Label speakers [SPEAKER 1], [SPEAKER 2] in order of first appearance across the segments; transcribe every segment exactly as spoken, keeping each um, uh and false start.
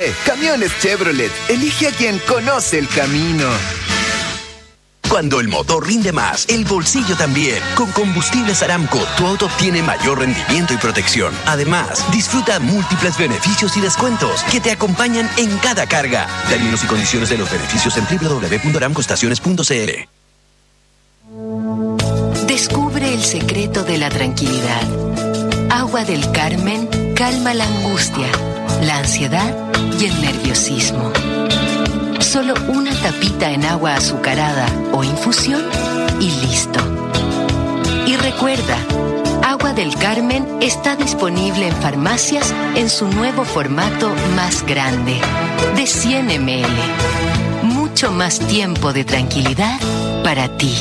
[SPEAKER 1] Camiones Chevrolet. Elige a quien conoce el camino.
[SPEAKER 2] Cuando el motor rinde más, el bolsillo también. Con Combustibles Aramco, tu auto obtiene mayor rendimiento y protección. Además, disfruta múltiples beneficios y descuentos que te acompañan en cada carga. Términos y condiciones de los beneficios en doble u doble u doble u punto aramco estaciones punto c l.
[SPEAKER 3] Descubre el secreto de la tranquilidad. Agua del Carmen calma la angustia, la ansiedad y el nerviosismo. Solo una tapita en agua azucarada o infusión y listo. Y recuerda, Agua del Carmen está disponible en farmacias en su nuevo formato más grande, de cien mililitros. Mucho más tiempo de tranquilidad para ti.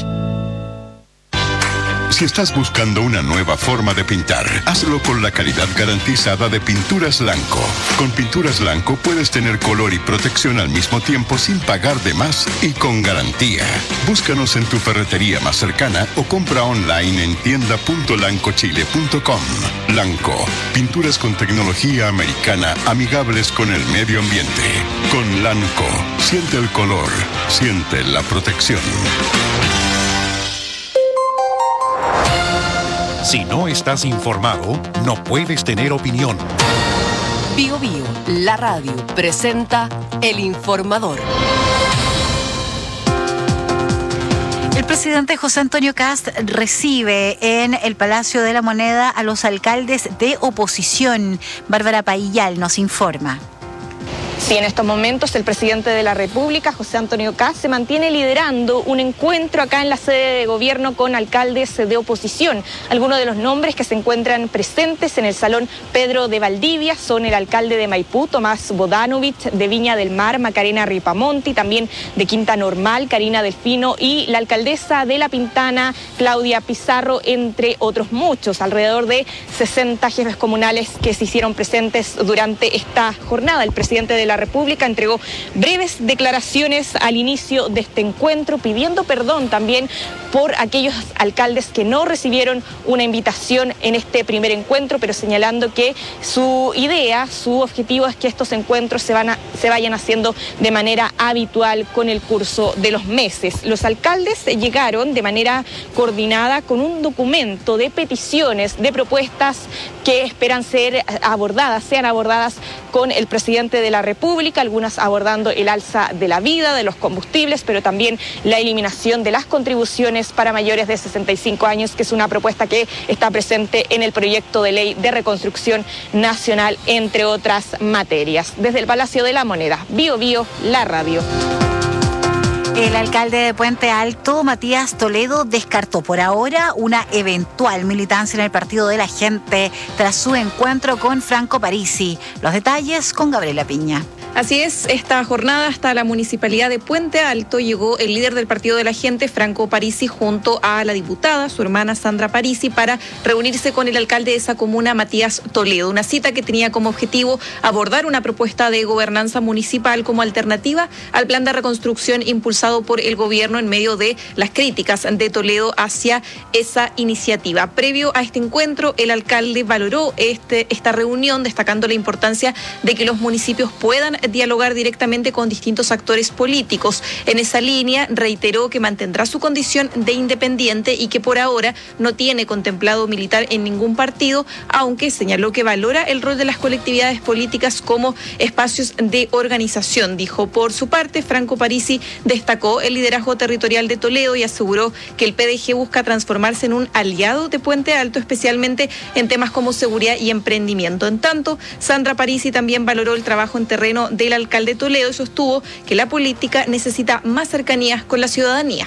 [SPEAKER 4] Si estás buscando una nueva forma de pintar, hazlo con la calidad garantizada de Pinturas Lanco. Con Pinturas Lanco puedes tener color y protección al mismo tiempo sin pagar de más y con garantía. Búscanos en tu ferretería más cercana o compra online en tienda punto lanco chile punto com. Lanco, pinturas con tecnología americana amigables con el medio ambiente. Con Lanco, siente el color, siente la protección.
[SPEAKER 5] Si no estás informado, no puedes tener opinión.
[SPEAKER 6] Bio Bio, la radio, presenta El Informador.
[SPEAKER 7] El presidente José Antonio Kast recibe en el Palacio de la Moneda a los alcaldes de oposición. Bárbara Paillal nos informa.
[SPEAKER 8] Sí, en estos momentos el presidente de la República, José Antonio Kast, se mantiene liderando un encuentro acá en la sede de gobierno con alcaldes de oposición. Algunos de los nombres que se encuentran presentes en el Salón Pedro de Valdivia son el alcalde de Maipú, Tomás Bodanovich, de Viña del Mar, Macarena Ripamonti, también de Quinta Normal, Karina Delfino, y la alcaldesa de La Pintana, Claudia Pizarro, entre otros muchos. Alrededor de sesenta jefes comunales que se hicieron presentes durante esta jornada. El presidente de la República entregó breves declaraciones al inicio de este encuentro, pidiendo perdón también por aquellos alcaldes que no recibieron una invitación en este primer encuentro, pero señalando que su idea, su objetivo es que estos encuentros se, van a, se vayan haciendo de manera habitual con el curso de los meses. Los alcaldes llegaron de manera coordinada con un documento de peticiones, de propuestas que esperan ser abordadas, sean abordadas con el presidente de la República, algunas abordando el alza de la vida, de los combustibles, pero también la eliminación de las contribuciones para mayores de sesenta y cinco años, que es una propuesta que está presente en el proyecto de ley de reconstrucción nacional, entre otras materias. Desde el Palacio de la Moneda, Bio Bio, la radio.
[SPEAKER 7] El alcalde de Puente Alto, Matías Toledo, descartó por ahora una eventual militancia en el Partido de la Gente tras su encuentro con Franco Parisi. Los detalles con Gabriela Piña.
[SPEAKER 9] Así es, esta jornada hasta la municipalidad de Puente Alto llegó el líder del Partido de la Gente, Franco Parisi, junto a la diputada, su hermana Sandra Parisi, para reunirse con el alcalde de esa comuna, Matías Toledo. Una cita que tenía como objetivo abordar una propuesta de gobernanza municipal como alternativa al plan de reconstrucción impulsado por el gobierno en medio de las críticas de Toledo hacia esa iniciativa. Previo a este encuentro, el alcalde valoró este, esta reunión, destacando la importancia de que los municipios puedan dialogar directamente con distintos actores políticos. En esa línea, reiteró que mantendrá su condición de independiente y que por ahora no tiene contemplado militar en ningún partido, aunque señaló que valora el rol de las colectividades políticas como espacios de organización. Dijo, por su parte, Franco Parisi destacó el liderazgo territorial de Toledo y aseguró que el P D G busca transformarse en un aliado de Puente Alto, especialmente en temas como seguridad y emprendimiento. En tanto, Sandra Parisi también valoró el trabajo en terreno del alcalde Toledo y sostuvo que la política necesita más cercanías con la ciudadanía.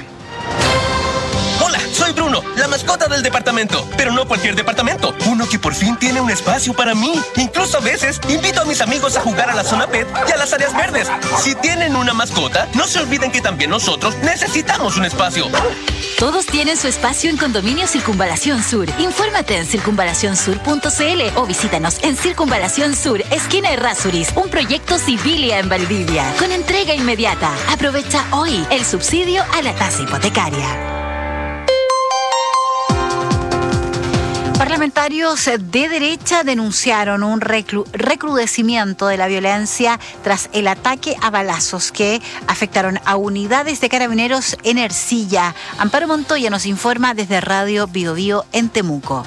[SPEAKER 2] Hola, soy Bruno, la mascota del departamento, pero no cualquier departamento, uno que por fin tiene un espacio para mí. Incluso a veces invito a mis amigos a jugar a la zona pet y a las áreas verdes. Si tienen una mascota, no se olviden que también nosotros necesitamos un espacio.
[SPEAKER 10] Todos tienen su espacio en Condominio Circunvalación Sur. Infórmate en circunvalación sur punto c l o visítanos en Circunvalación Sur, esquina Errázuriz, un proyecto Civilia en Valdivia, con entrega inmediata. Aprovecha hoy el subsidio a la tasa hipotecaria.
[SPEAKER 7] Parlamentarios de derecha denunciaron un recru- recrudecimiento de la violencia tras el ataque a balazos que afectaron a unidades de carabineros en Ercilla. Amparo Montoya nos informa desde Radio Bio Bio en Temuco.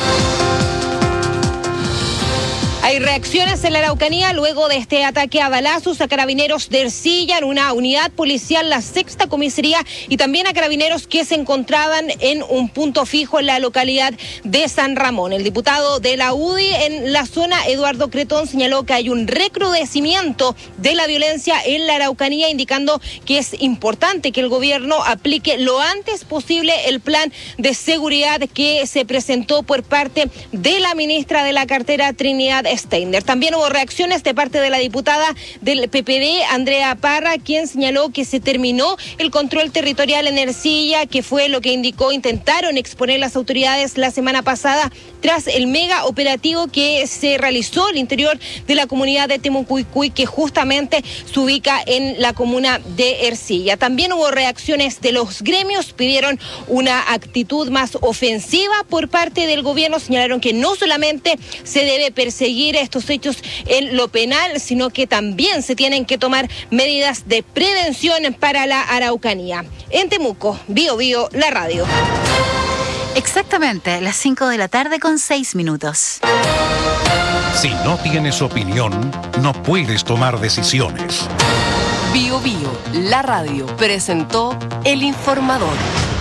[SPEAKER 8] Hay reacciones en la Araucanía luego de este ataque a balazos a carabineros de Ercilla en una unidad policial, la sexta comisaría, y también a carabineros que se encontraban en un punto fijo en la localidad de San Ramón. El diputado de la U D I en la zona, Eduardo Cretón, señaló que hay un recrudecimiento de la violencia en la Araucanía, indicando que es importante que el gobierno aplique lo antes posible el plan de seguridad que se presentó por parte de la ministra de la cartera, Trinidad Steiner. También hubo reacciones de parte de la diputada del P P D, Andrea Parra, quien señaló que se terminó el control territorial en Ercilla, que fue lo que indicó intentaron exponer las autoridades la semana pasada tras el mega operativo que se realizó al interior de la comunidad de Temucuicui, que justamente se ubica en la comuna de Ercilla. También hubo reacciones de los gremios, pidieron una actitud más ofensiva por parte del gobierno, señalaron que no solamente se debe perseguir estos hechos en lo penal, sino que también se tienen que tomar medidas de prevención para la Araucanía. En Temuco, Bio Bio, la radio.
[SPEAKER 7] Exactamente, las cinco de la tarde con seis minutos.
[SPEAKER 5] Si no tienes opinión, no puedes tomar decisiones.
[SPEAKER 6] Bio Bio, la radio, presentó El Informador.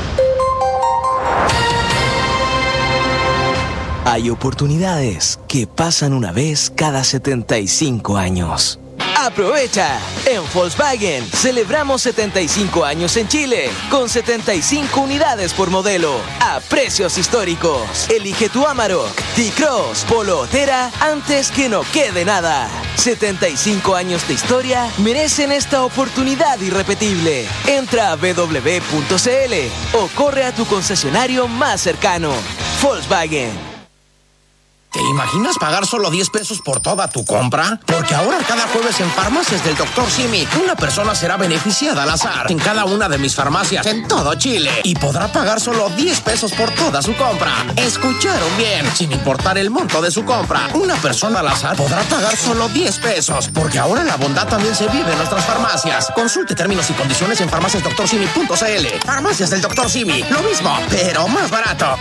[SPEAKER 11] Hay oportunidades que pasan una vez cada setenta y cinco años. ¡Aprovecha! En Volkswagen celebramos setenta y cinco años en Chile, con setenta y cinco unidades por modelo, a precios históricos. Elige tu Amarok, T-Cross, Polo o Terra antes que no quede nada. setenta y cinco años de historia merecen esta oportunidad irrepetible. Entra a w w w punto c l o corre a tu concesionario más cercano. Volkswagen.
[SPEAKER 12] ¿Te imaginas pagar solo diez pesos por toda tu compra? Porque ahora cada jueves en Farmacias del doctor Simi, una persona será beneficiada al azar en cada una de mis farmacias en todo Chile y podrá pagar solo diez pesos por toda su compra. Escucharon bien, sin importar el monto de su compra, una persona al azar podrá pagar solo diez pesos, porque ahora la bondad también se vive en nuestras farmacias. Consulte términos y condiciones en farmacias doctor simi punto c l. Farmacias del doctor Simi, lo mismo, pero más barato.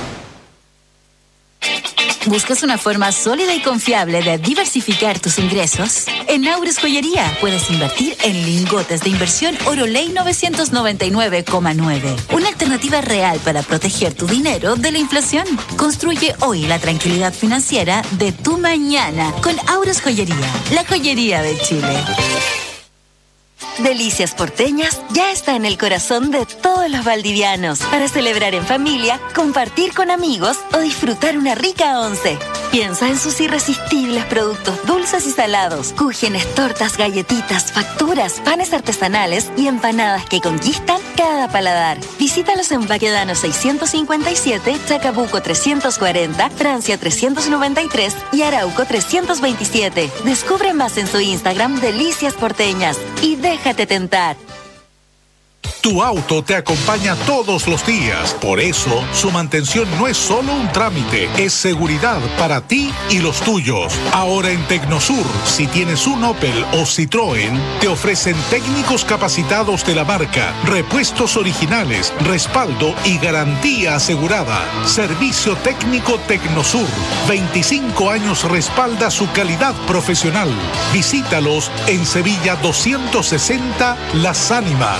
[SPEAKER 10] ¿Buscas una forma sólida y confiable de diversificar tus ingresos? En Aures Joyería puedes invertir en lingotes de inversión Oroley novecientos noventa y nueve coma nueve. Una alternativa real para proteger tu dinero de la inflación. Construye hoy la tranquilidad financiera de tu mañana con Aures Joyería, la joyería de Chile.
[SPEAKER 3] Delicias Porteñas ya está en el corazón de todos los valdivianos para celebrar en familia, compartir con amigos o disfrutar una rica once. Piensa en sus irresistibles productos dulces y salados, cúgenes, tortas, galletitas, facturas, panes artesanales y empanadas que conquistan cada paladar. Visítalos en Baquedano seiscientos cincuenta y siete, Chacabuco trescientos cuarenta, Francia trescientos noventa y tres y Arauco trescientos veintisiete. Descubre más en su Instagram Delicias Porteñas y déjate tentar.
[SPEAKER 5] Tu auto te acompaña todos los días. Por eso, su mantención no es solo un trámite, es seguridad para ti y los tuyos. Ahora en Tecnosur, si tienes un Opel o Citroën, te ofrecen técnicos capacitados de la marca, repuestos originales, respaldo y garantía asegurada. Servicio técnico Tecnosur. veinticinco años respalda su calidad profesional. Visítalos en Sevilla doscientos sesenta Las Ánimas.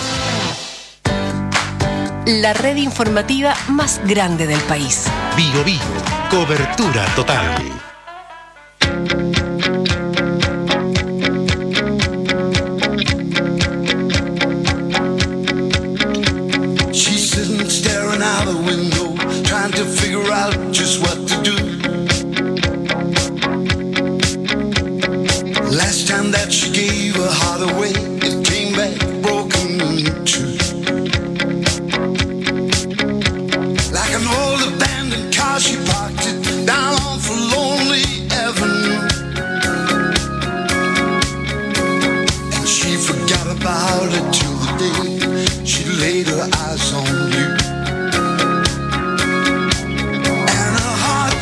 [SPEAKER 6] La red informativa más grande del país.
[SPEAKER 5] Bio Bio, cobertura total.
[SPEAKER 13] She's sitting staring out the window, trying to figure out just what to do. Last time that she gave her heart away, it came back broken in two. Like an old abandoned car, she parked it down on Lonely Avenue. And she forgot about it till the day she laid her eyes on you. And her heart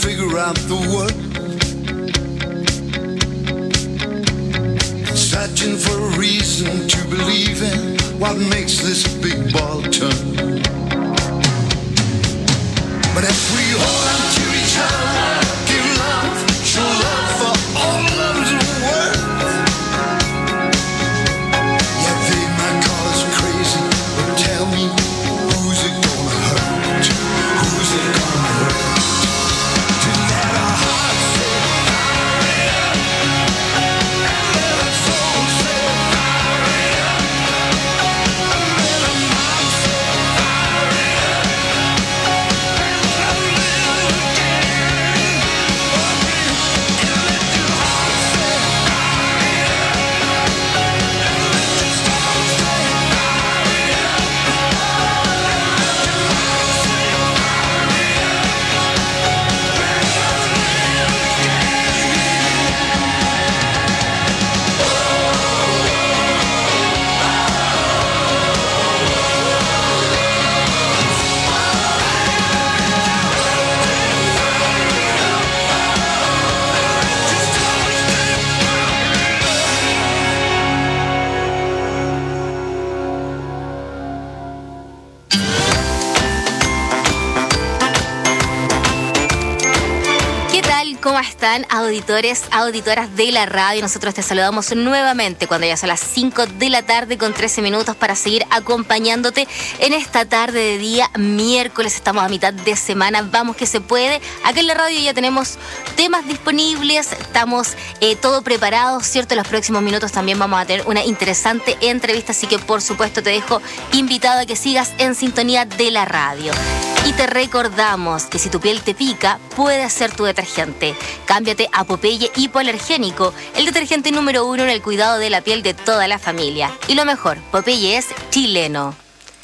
[SPEAKER 13] figure out the word. Searching for a reason to believe in what makes this big ball turn. But if we hold on to each other, give love, show love for all love's worth. Yeah, they might call us crazy, but tell me, who's it gonna hurt? Who's it gonna hurt? To let our hearts say Aria, and let our souls say Aria, and let our minds say Aria, and let our live again. Oh, baby, and let your heart say Aria, and let your soul say Aria, and let your heart say Aria, and let us
[SPEAKER 14] ¿Qué tal? ¿Cómo están, auditores, auditoras de la radio? Nosotros te saludamos nuevamente cuando ya son las cinco de la tarde con trece minutos para seguir acompañándote en esta tarde de día miércoles. Estamos a mitad de semana, vamos que se puede. Acá en la radio ya tenemos temas disponibles, estamos eh, todo preparados, ¿cierto? En los próximos minutos también vamos a tener una interesante entrevista, así que por supuesto te dejo invitado a que sigas en sintonía de la radio. Y te recordamos que si tu piel te pica, puede ser tu detergente. Cámbiate a Popeye Hipoalergénico, el detergente número uno en el cuidado de la piel de toda la familia. Y lo mejor, Popeye es chileno.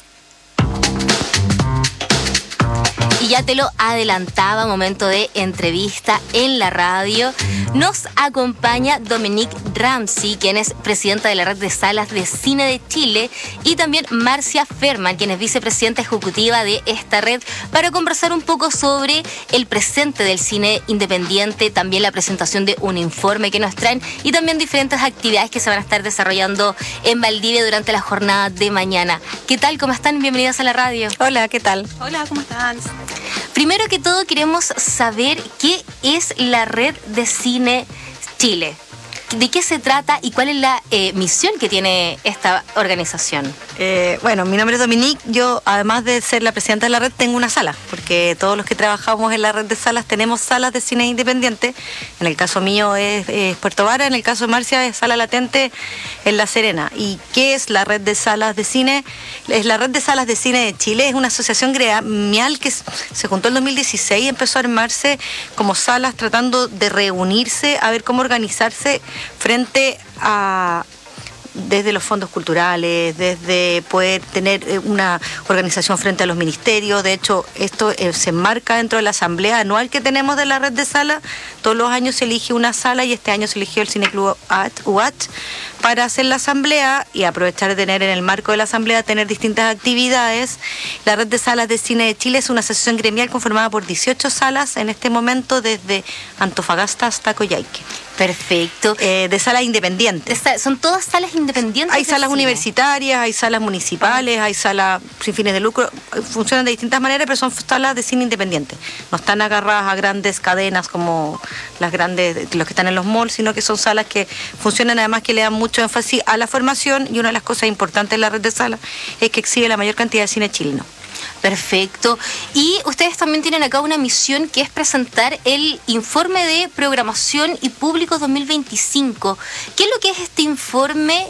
[SPEAKER 14] Y ya te lo adelantaba, momento de entrevista en la radio. Nos acompaña Dominique Ramsey, quien es presidenta de la Red de Salas de Cine de Chile, y también Marcia Ferman, quien es vicepresidenta ejecutiva de esta red, para conversar un poco sobre el presente del cine independiente, también la presentación de un informe que nos traen y también diferentes actividades que se van a estar desarrollando en Valdivia durante la jornada de mañana. ¿Qué tal? ¿Cómo están? Bienvenidas a la radio.
[SPEAKER 15] Hola, ¿qué tal?
[SPEAKER 9] Hola, ¿cómo están?
[SPEAKER 14] Primero que todo queremos saber qué es la Red de Cine Chile. ¿De qué se trata y cuál es la eh, misión que tiene esta organización?
[SPEAKER 15] Eh, bueno, mi nombre es Dominique. Yo, además de ser la presidenta de la red, tengo una sala, porque todos los que trabajamos en la red de salas tenemos salas de cine independiente. En el caso mío es, es Puerto Vara, en el caso de Marcia es Sala Latente en La Serena. ¿Y qué es la red de salas de cine? Es la red de salas de cine de Chile, es una asociación gremial que se juntó en dos mil dieciséis y empezó a armarse como salas tratando de reunirse, a ver cómo organizarse frente a, desde los fondos culturales, desde poder tener una organización frente a los ministerios. De hecho, esto eh, se enmarca dentro de la asamblea anual que tenemos de la red de salas. Todos los años se elige una sala y este año se eligió el Cineclub U H para hacer la asamblea y aprovechar de tener en el marco de la asamblea, tener distintas actividades. La Red de Salas de Cine de Chile es una asociación gremial conformada por dieciocho salas en este momento, desde Antofagasta hasta Coyhaique.
[SPEAKER 14] Perfecto.
[SPEAKER 15] Eh, de salas independientes.
[SPEAKER 14] Esta, ¿Son todas salas independientes?
[SPEAKER 15] Hay salas universitarias, hay salas municipales, hay salas sin fines de lucro. Funcionan de distintas maneras, pero son salas de cine independientes. No están agarradas a grandes cadenas como las grandes, los que están en los malls, sino que son salas que funcionan, además que le dan mucho énfasis a la formación, y una de las cosas importantes de la red de salas es que exhibe la mayor cantidad de cine chileno.
[SPEAKER 14] Perfecto. Y ustedes también tienen acá una misión que es presentar el informe de programación y público dos mil veinticinco. ¿Qué es lo que es este informe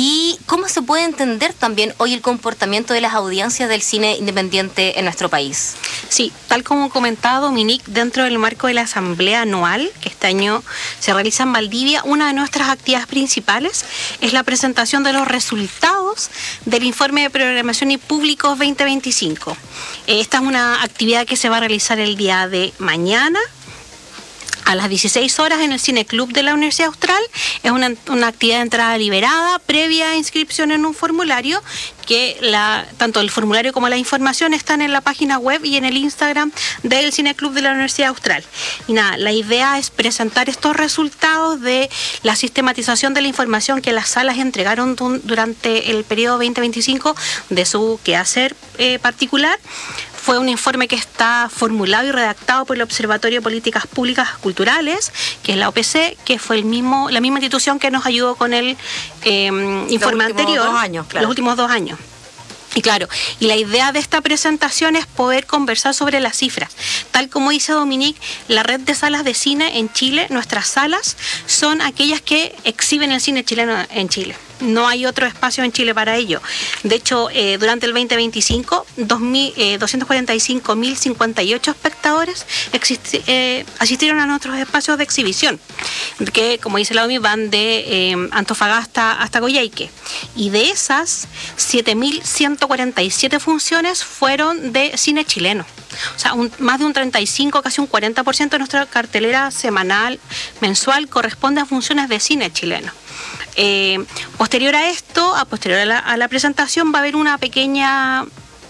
[SPEAKER 14] y cómo se puede entender también hoy el comportamiento de las audiencias del cine independiente en nuestro país?
[SPEAKER 16] Sí, tal como comentaba Dominique, dentro del marco de la asamblea anual que este año se realiza en Valdivia, una de nuestras actividades principales es la presentación de los resultados del informe de programación y público veinte veinticinco. Esta es una actividad que se va a realizar el día de mañana a las dieciséis horas en el Cineclub de la Universidad Austral. Es una, una actividad de entrada liberada, previa inscripción en un formulario, que la, tanto el formulario como la información están en la página web y en el Instagram del Cineclub de la Universidad Austral. Y nada, la idea es presentar estos resultados de la sistematización de la información que las salas entregaron durante el periodo veinte veinticinco de su quehacer eh, particular. Fue un informe que está formulado y redactado por el Observatorio de Políticas Públicas Culturales, que es la O P C, que fue el mismo, la misma institución que nos ayudó con el eh, informe
[SPEAKER 15] los
[SPEAKER 16] anterior,
[SPEAKER 15] dos años, claro.
[SPEAKER 16] los últimos dos años. Y claro, y la idea de esta presentación es poder conversar sobre las cifras. Tal como dice Dominique, la red de salas de cine en Chile, nuestras salas, son aquellas que exhiben el cine chileno en Chile. No hay otro espacio en Chile para ello. De hecho, eh, durante el veinte veinticinco, doscientos cuarenta y cinco mil cincuenta y ocho espectadores existi- eh, asistieron a nuestros espacios de exhibición, que, como dice la O M I, van de eh, Antofagasta hasta Coyhaique. Y de esas, siete mil ciento cuarenta y siete funciones fueron de cine chileno. O sea, un, más de un treinta y cinco, casi un cuarenta por ciento de nuestra cartelera semanal, mensual, corresponde a funciones de cine chileno. Eh, posterior a esto, a posterior a la, a la presentación, va a haber una pequeña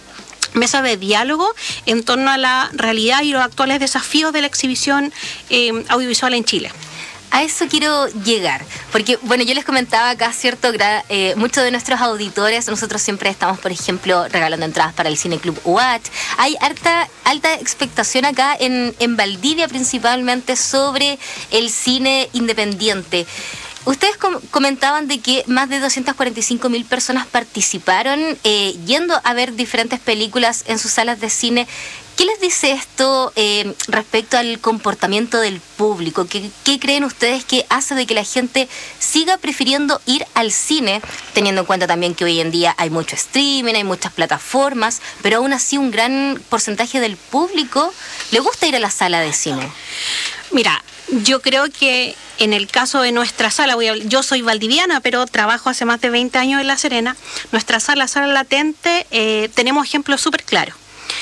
[SPEAKER 16] mesa de diálogo en torno a la realidad y los actuales desafíos de la exhibición eh, audiovisual en Chile.
[SPEAKER 14] A eso quiero llegar, porque bueno, yo les comentaba acá, cierto, gra- eh, muchos de nuestros auditores, nosotros siempre estamos, por ejemplo, regalando entradas para el Cineclub U A T. Hay alta, alta expectación acá en, en Valdivia, principalmente sobre el cine independiente. Ustedes com- comentaban de que más de doscientas cuarenta y cinco mil personas participaron eh, yendo a ver diferentes películas en sus salas de cine. ¿Qué les dice esto eh, respecto al comportamiento del público? ¿Qué, ¿Qué creen ustedes que hace de que la gente siga prefiriendo ir al cine, teniendo en cuenta también que hoy en día hay mucho streaming, hay muchas plataformas, pero aún así un gran porcentaje del público le gusta ir a la sala de cine?
[SPEAKER 16] Mira, yo creo que en el caso de nuestra sala, voy a, yo soy valdiviana, pero trabajo hace más de veinte años en La Serena. Nuestra sala, Sala Latente, eh, tenemos ejemplos súper claros.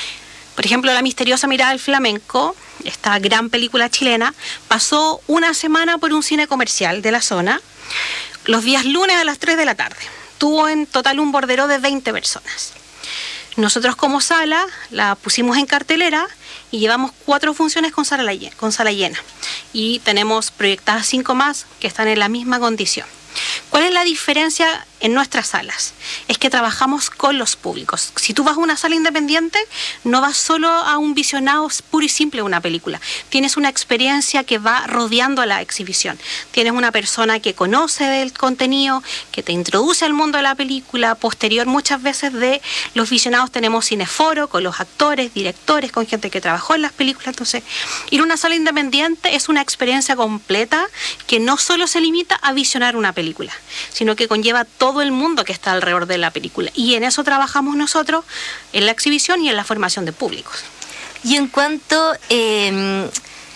[SPEAKER 16] Por ejemplo, La Misteriosa Mirada del Flamenco, esta gran película chilena, pasó una semana por un cine comercial de la zona, los días lunes a las tres de la tarde. Tuvo en total un bordero de veinte personas. Nosotros como sala la pusimos en cartelera y llevamos cuatro funciones con sala, con sala llena. Y tenemos proyectadas cinco más que están en la misma condición. ¿Cuál es la diferencia en nuestras salas? Es que trabajamos con los públicos. Si tú vas a una sala independiente, no vas solo a un visionado puro y simple de una película. Tienes una experiencia que va rodeando a la exhibición. Tienes una persona que conoce del contenido, que te introduce al mundo de la película. Posterior, muchas veces de los visionados tenemos cineforo con los actores, directores, con gente que trabajó en las películas. Entonces, ir a una sala independiente es una experiencia completa que no solo se limita a visionar una película, sino que conlleva todo el mundo que está alrededor de la película. Y en eso trabajamos nosotros, en la exhibición y en la formación de públicos.
[SPEAKER 14] Y en cuanto eh,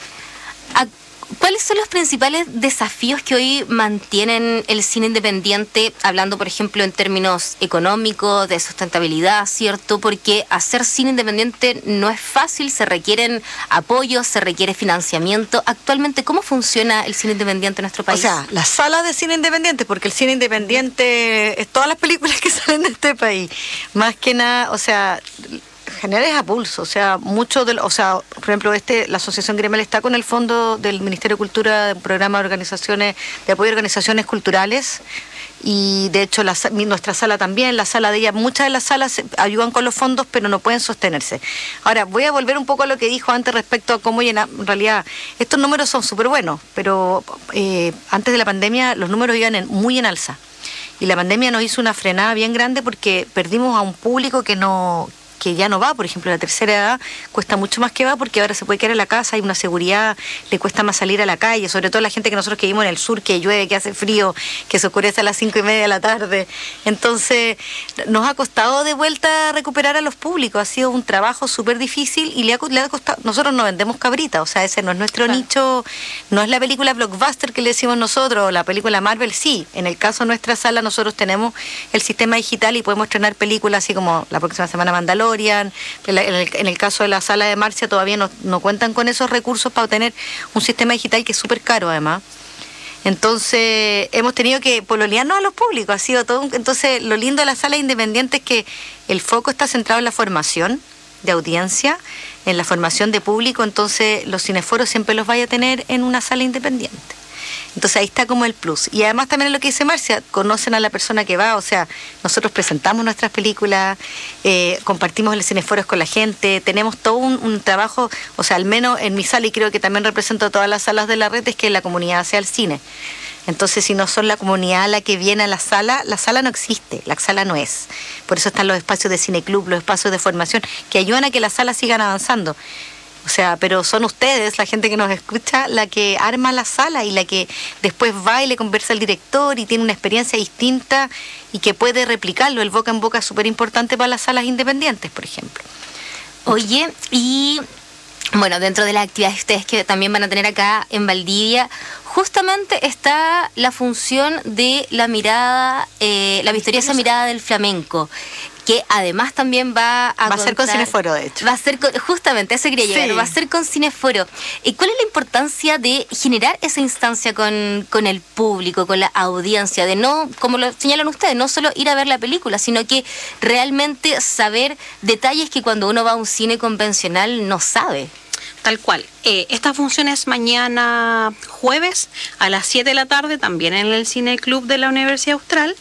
[SPEAKER 14] a ¿cuáles son los principales desafíos que hoy mantienen el cine independiente, hablando, por ejemplo, en términos económicos, de sustentabilidad, ¿cierto? Porque hacer cine independiente no es fácil, se requieren apoyos, se requiere financiamiento. Actualmente, ¿cómo funciona el cine independiente en nuestro país?
[SPEAKER 15] O sea, las salas de cine independiente, porque el cine independiente es todas las películas que salen de este país. Más que nada, o sea, general es a pulso, o sea, mucho del, o sea, por ejemplo, este, la Asociación Gremial está con el fondo del Ministerio de Cultura, del programa de organizaciones, de apoyo a organizaciones culturales, y de hecho la, nuestra sala también, la sala de ella, muchas de las salas ayudan con los fondos, pero no pueden sostenerse. Ahora, voy a volver un poco a lo que dijo antes respecto a cómo llenar, en realidad, estos números son súper buenos, pero eh, antes de la pandemia los números iban en, muy en alza, y la pandemia nos hizo una frenada bien grande porque perdimos a un público que no... que ya no va, por ejemplo, la tercera edad cuesta mucho más que va porque ahora se puede quedar en la casa, hay una seguridad, le cuesta más salir a la calle, sobre todo la gente que nosotros que vivimos en el sur, que llueve, que hace frío, que se oscurece a las cinco y media de la tarde. Entonces, nos ha costado de vuelta recuperar a los públicos, ha sido un trabajo súper difícil y le ha, le ha costado, nosotros no vendemos cabrita, o sea, ese no es nuestro claro. nicho, no es la película blockbuster que le decimos nosotros, la película Marvel sí, en el caso de nuestra sala nosotros tenemos el sistema digital y podemos estrenar películas así como la próxima semana Mandalorian, DeLorean. En, la, en, el, en el caso de la sala de Marcia todavía no, no cuentan con esos recursos para obtener un sistema digital que es súper caro además. Entonces hemos tenido que pololearnos a los públicos, ha sido todo un, entonces lo lindo de la sala independiente es que el foco está centrado en la formación de audiencia, en la formación de público, entonces los cineforos siempre los vaya a tener en una sala independiente. Entonces ahí está como el plus. Y además también es lo que dice Marcia, conocen a la persona que va, o sea, nosotros presentamos nuestras películas, eh, compartimos los cineforos con la gente, tenemos todo un, un trabajo, o sea, al menos en mi sala, y creo que también represento a todas las salas de la red, es que la comunidad sea el cine. Entonces, si no son la comunidad la que viene a la sala, la sala no existe, la sala no es. Por eso están los espacios de cineclub, los espacios de formación, que ayudan a que las salas sigan avanzando. O sea, pero son ustedes, la gente que nos escucha, la que arma la sala y la que después va y le conversa al director y tiene una experiencia distinta y que puede replicarlo. El boca en boca es súper importante para las salas independientes, por ejemplo.
[SPEAKER 14] Oye, y bueno, dentro de las actividades ustedes que también van a tener acá en Valdivia, justamente está la función de la mirada, eh, la misteriosa mirada del flamenco, que además también va a
[SPEAKER 15] Va a ser con Cineforo, de hecho.
[SPEAKER 14] Va a ser con, justamente, eso quería llegar,
[SPEAKER 15] Sí.
[SPEAKER 14] va a ser con Cineforo. ¿Y cuál es la importancia de generar esa instancia con, con el público, con la audiencia? De no, como lo señalan ustedes, no solo ir a ver la película, sino que realmente saber detalles que cuando uno va a un cine convencional no sabe.
[SPEAKER 16] Tal cual. Eh, esta función es mañana jueves a las siete de la tarde, también en el Cine Club de la Universidad Austral.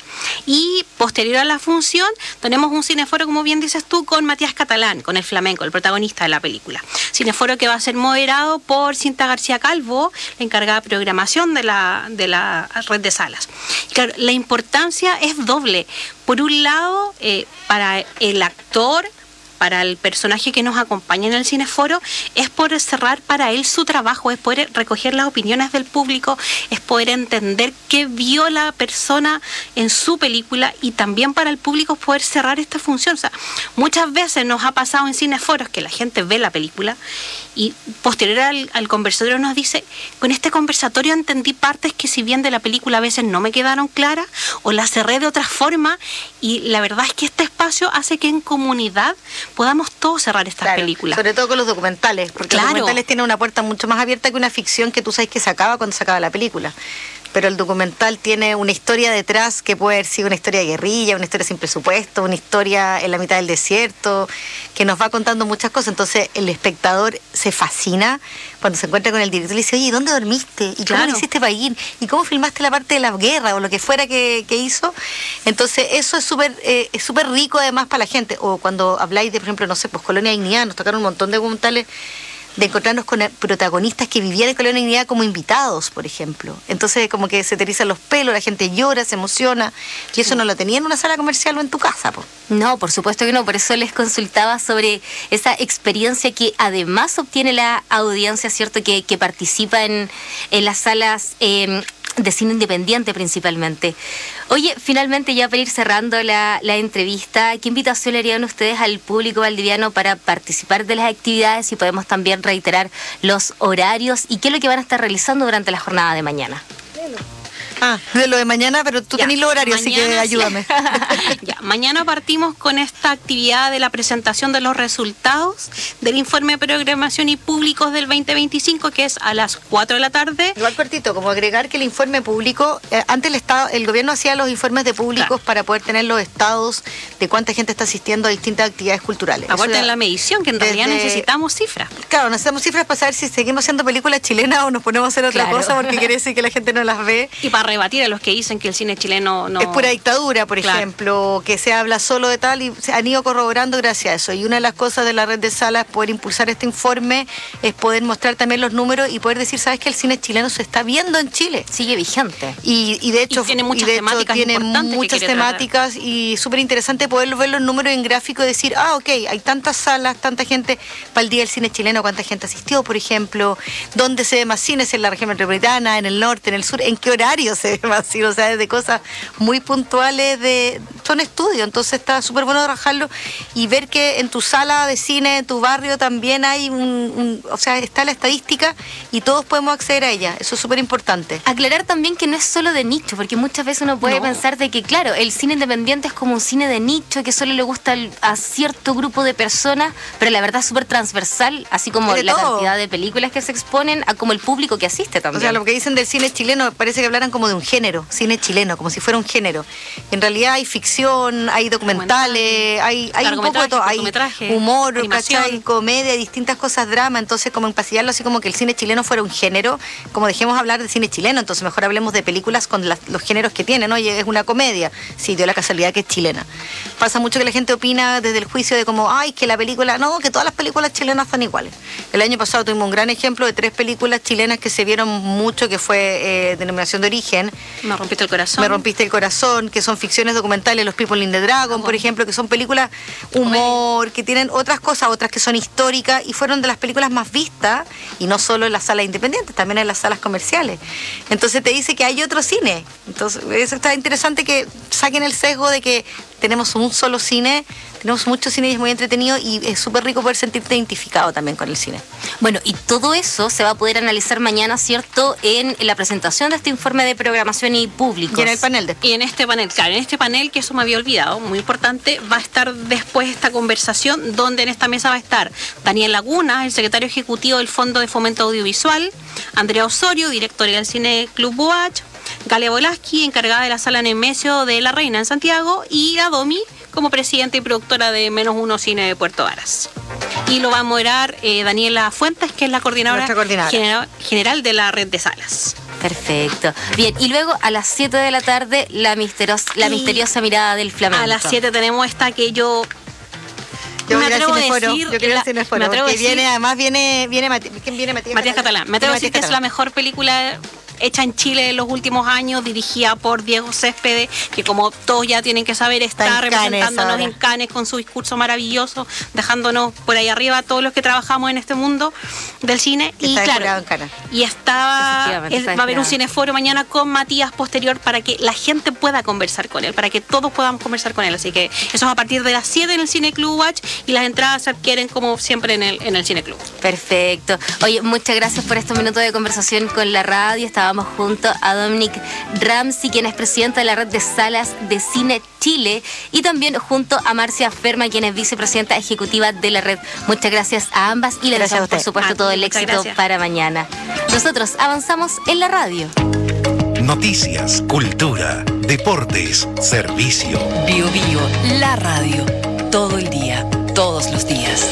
[SPEAKER 16] Y posterior a la función tenemos un cineforo, como bien dices tú, con Matías Catalán, con el flamenco, el protagonista de la película. Cineforo que va a ser moderado por Cinta García Calvo, la encargada de programación de la, de la red de salas. Claro, la importancia es doble. Por un lado, eh, para el actor, para el personaje que nos acompaña en el cineforo, es poder cerrar para él su trabajo, es poder recoger las opiniones del público, es poder entender qué vio la persona en su película, y también para el público poder cerrar esta función. O sea, muchas veces nos ha pasado en cineforos que la gente ve la película y posterior al, al conversatorio nos dice: con este conversatorio entendí partes que, si bien de la película a veces no me quedaron claras o las cerré de otra forma, y la verdad es que este espacio hace que en comunidad podamos todos cerrar estas
[SPEAKER 15] Claro,
[SPEAKER 16] películas.
[SPEAKER 15] sobre todo con los documentales, porque
[SPEAKER 16] Claro.
[SPEAKER 15] los documentales tienen una puerta mucho más abierta que una ficción que tú sabes que se acaba cuando se acaba la película. Pero el documental tiene una historia detrás que puede haber sido una historia de guerrilla, una historia sin presupuesto, una historia en la mitad del desierto, que nos va contando muchas cosas. Entonces el espectador se fascina cuando se encuentra con el director y le dice: oye, ¿dónde dormiste? ¿Y cómo
[SPEAKER 16] Claro.
[SPEAKER 15] lo hiciste para ir? ¿Y cómo filmaste la parte de la guerra o lo que fuera que, que hizo? Entonces eso es súper eh, es súper rico además para la gente. O cuando habláis de, por ejemplo, no sé, pues Colonia Dignidad, nos tocaron un montón de documentales de encontrarnos con protagonistas que vivían en Colonia Dignidad como invitados, por ejemplo. Entonces como que se te erizan los pelos, la gente llora, se emociona, y eso no lo tenía en una sala comercial o en tu casa, po.
[SPEAKER 14] No, por supuesto que no, por eso les consultaba sobre esa experiencia que además obtiene la audiencia, ¿cierto? Que, que participa en, en las salas eh, de cine independiente principalmente. Oye, finalmente, ya para ir cerrando la, la entrevista, ¿qué invitación le harían ustedes al público valdiviano para participar de las actividades? Y podemos también reiterar los horarios y qué es lo que van a estar realizando durante la jornada de mañana.
[SPEAKER 15] Ah, de lo de mañana, pero tú
[SPEAKER 16] Ya,
[SPEAKER 15] tenés los horarios, así que
[SPEAKER 16] mañana sí.
[SPEAKER 15] ayúdame.
[SPEAKER 16] Ya, mañana partimos con esta actividad de la presentación de los resultados del informe de programación y públicos del veinte veinticinco, que es a las cuatro de la tarde.
[SPEAKER 15] Igual cortito, como agregar que el informe público, eh, antes el Estado, el gobierno hacía los informes de públicos
[SPEAKER 16] Claro.
[SPEAKER 15] para poder tener los estados de cuánta gente está asistiendo a distintas actividades culturales.
[SPEAKER 16] Aparte
[SPEAKER 15] Eso
[SPEAKER 16] de
[SPEAKER 15] ya-
[SPEAKER 16] la medición, que en realidad
[SPEAKER 15] desde-
[SPEAKER 16] necesitamos cifras.
[SPEAKER 15] Claro, necesitamos cifras para saber si seguimos haciendo películas chilenas o nos ponemos a hacer otra
[SPEAKER 14] Claro.
[SPEAKER 15] cosa, porque quiere decir que la gente no las ve.
[SPEAKER 16] Y para rebatir a los que dicen que el cine chileno no...
[SPEAKER 15] Es pura dictadura, por
[SPEAKER 16] Claro.
[SPEAKER 15] ejemplo, que se habla solo de tal, y se han ido corroborando gracias a eso. Y una de las cosas de la red de salas, poder impulsar este informe, es poder mostrar también los números y poder decir: sabes que el cine chileno se está viendo en Chile.
[SPEAKER 14] Sigue vigente.
[SPEAKER 15] Y, y de hecho
[SPEAKER 16] Y tiene muchas
[SPEAKER 15] de hecho
[SPEAKER 16] temáticas
[SPEAKER 15] tiene
[SPEAKER 16] importantes que
[SPEAKER 15] muchas
[SPEAKER 16] quiere
[SPEAKER 15] temáticas y súper interesante poder ver los números en gráfico y decir: ah, ok, hay tantas salas, tanta gente para el Día del Cine Chileno, cuánta gente asistió, por ejemplo, dónde se ve más cines, en la región metropolitana, en el norte, en el sur, en qué horario se ve más cine, o sea, desde cosas muy puntuales de son estudios, entonces está súper bueno trabajarlo y ver que en tu sala de cine, en tu barrio también hay un, un o sea, está la estadística y todos podemos acceder a ella, eso es súper importante.
[SPEAKER 14] Aclarar también que no es solo de nicho, porque muchas veces uno puede
[SPEAKER 15] No.
[SPEAKER 14] pensar de que, claro, el cine independiente es como un cine de nicho que solo le gusta al- a cierto grupo de personas, pero la verdad es súper transversal, así como
[SPEAKER 15] De
[SPEAKER 14] la
[SPEAKER 15] todo.
[SPEAKER 14] cantidad de películas que se exponen, a como el público que asiste también.
[SPEAKER 15] O sea, lo que dicen del cine chileno parece que hablaran como de un género, cine chileno, como si fuera un género. En realidad hay ficción, hay documentales, hay, hay un poco de todo, hay
[SPEAKER 16] cortometraje,
[SPEAKER 15] humor,
[SPEAKER 16] animación.
[SPEAKER 15] ¿cachai? Comedia, distintas cosas, drama, entonces como encasillarlo así como que el cine chileno fuera un género, como dejemos hablar de cine chileno, entonces mejor hablemos de películas con las- los géneros que tienen, ¿no? Oye, es una comedia, sí, dio la casualidad que es chilena. Pasa mucho que la gente opina desde el juicio de como, ay, que la película, no, que todas las películas chilenas son iguales. El año pasado tuvimos un gran ejemplo de tres películas chilenas que se vieron mucho, que fue eh, Denominación de Origen,
[SPEAKER 16] Me rompiste el corazón.
[SPEAKER 15] Me rompiste el corazón, que son ficciones documentales, Los People in the Dragon, por ejemplo, que son películas humor, que tienen otras cosas, otras que son históricas y fueron de las películas más vistas, y no solo en las salas independientes, también en las salas comerciales. Entonces te dice que hay otro cine. Entonces, eso está interesante, que saquen el sesgo de que tenemos un solo cine, tenemos mucho cine y es muy entretenido y es súper rico poder sentirte identificado también con el cine.
[SPEAKER 14] Bueno, y todo eso se va a poder analizar mañana, ¿cierto?, en la presentación de este informe de programación y públicos.
[SPEAKER 15] Y en el panel de...
[SPEAKER 16] Y en este panel, claro, en este panel, que eso me había olvidado, muy importante, va a estar después esta conversación, donde en esta mesa va a estar Daniel Laguna, el secretario ejecutivo del Fondo de Fomento Audiovisual, Andrea Osorio, directora del Cine Club Boach, Galia Volaski, encargada de la sala Nemesio de la Reina en Santiago, y la Domi, como presidenta y productora de Menos Uno Cine de Puerto Varas. Y lo va a moderar eh, Daniela Fuentes, que es la coordinadora,
[SPEAKER 15] Nuestra coordinadora.
[SPEAKER 16] General, general de la red de salas.
[SPEAKER 14] Perfecto. Bien, y luego a las siete de la tarde, la, misteros- la
[SPEAKER 16] Y
[SPEAKER 14] misteriosa mirada del flamenco.
[SPEAKER 16] A las siete tenemos esta que yo...
[SPEAKER 15] Yo
[SPEAKER 16] me
[SPEAKER 15] quiero
[SPEAKER 16] atrevo
[SPEAKER 15] al
[SPEAKER 16] a
[SPEAKER 15] Cineforo,
[SPEAKER 16] decir...
[SPEAKER 15] yo quiero
[SPEAKER 16] la-
[SPEAKER 15] al Cineforo,
[SPEAKER 16] me atrevo a
[SPEAKER 15] porque
[SPEAKER 16] decir-
[SPEAKER 15] viene, además viene, viene Mati- ¿quién viene? Matías,
[SPEAKER 16] Matías Catalán. Me atrevo a
[SPEAKER 15] Viene
[SPEAKER 16] decir que es
[SPEAKER 15] Matías
[SPEAKER 16] la
[SPEAKER 15] Catalán.
[SPEAKER 16] mejor película hecha en Chile en los últimos años, dirigida por Diego Céspedes, que como todos ya tienen que saber, está,
[SPEAKER 15] Está en Cannes
[SPEAKER 16] representándonos
[SPEAKER 15] ahora.
[SPEAKER 16] en Cannes con su discurso maravilloso, dejándonos por ahí arriba a todos los que trabajamos en este mundo del cine.
[SPEAKER 15] Y
[SPEAKER 16] Y
[SPEAKER 15] está
[SPEAKER 16] claro,
[SPEAKER 15] jurado en Cannes.
[SPEAKER 16] y estaba,
[SPEAKER 14] Efectivamente,
[SPEAKER 16] él-
[SPEAKER 14] está
[SPEAKER 16] va a haber un
[SPEAKER 14] jurado.
[SPEAKER 16] cineforo mañana con Matías posterior para que la gente pueda conversar con él, para que todos podamos conversar con él. Así que eso es a partir de las siete en el Cine Club Watch, y las entradas se adquieren como siempre en el, en el Cine Club.
[SPEAKER 14] Perfecto. Oye, muchas gracias por estos minutos de conversación con la radio. Estábamos junto a Dominic Ramsey, quien es presidenta de la red de salas de cine Chile, y también junto a Marcia Ferma, quien es vicepresidenta ejecutiva de la red. Muchas gracias a ambas y les
[SPEAKER 15] Gracias a
[SPEAKER 14] deseamos, por
[SPEAKER 15] usted.
[SPEAKER 14] supuesto,
[SPEAKER 16] Ah,
[SPEAKER 14] todo el
[SPEAKER 16] muchas
[SPEAKER 14] éxito
[SPEAKER 16] gracias.
[SPEAKER 14] para mañana. Nosotros avanzamos en la radio.
[SPEAKER 17] Noticias, cultura, deportes, servicio.
[SPEAKER 6] Bio Bio, la radio. Todo el día, todos los días.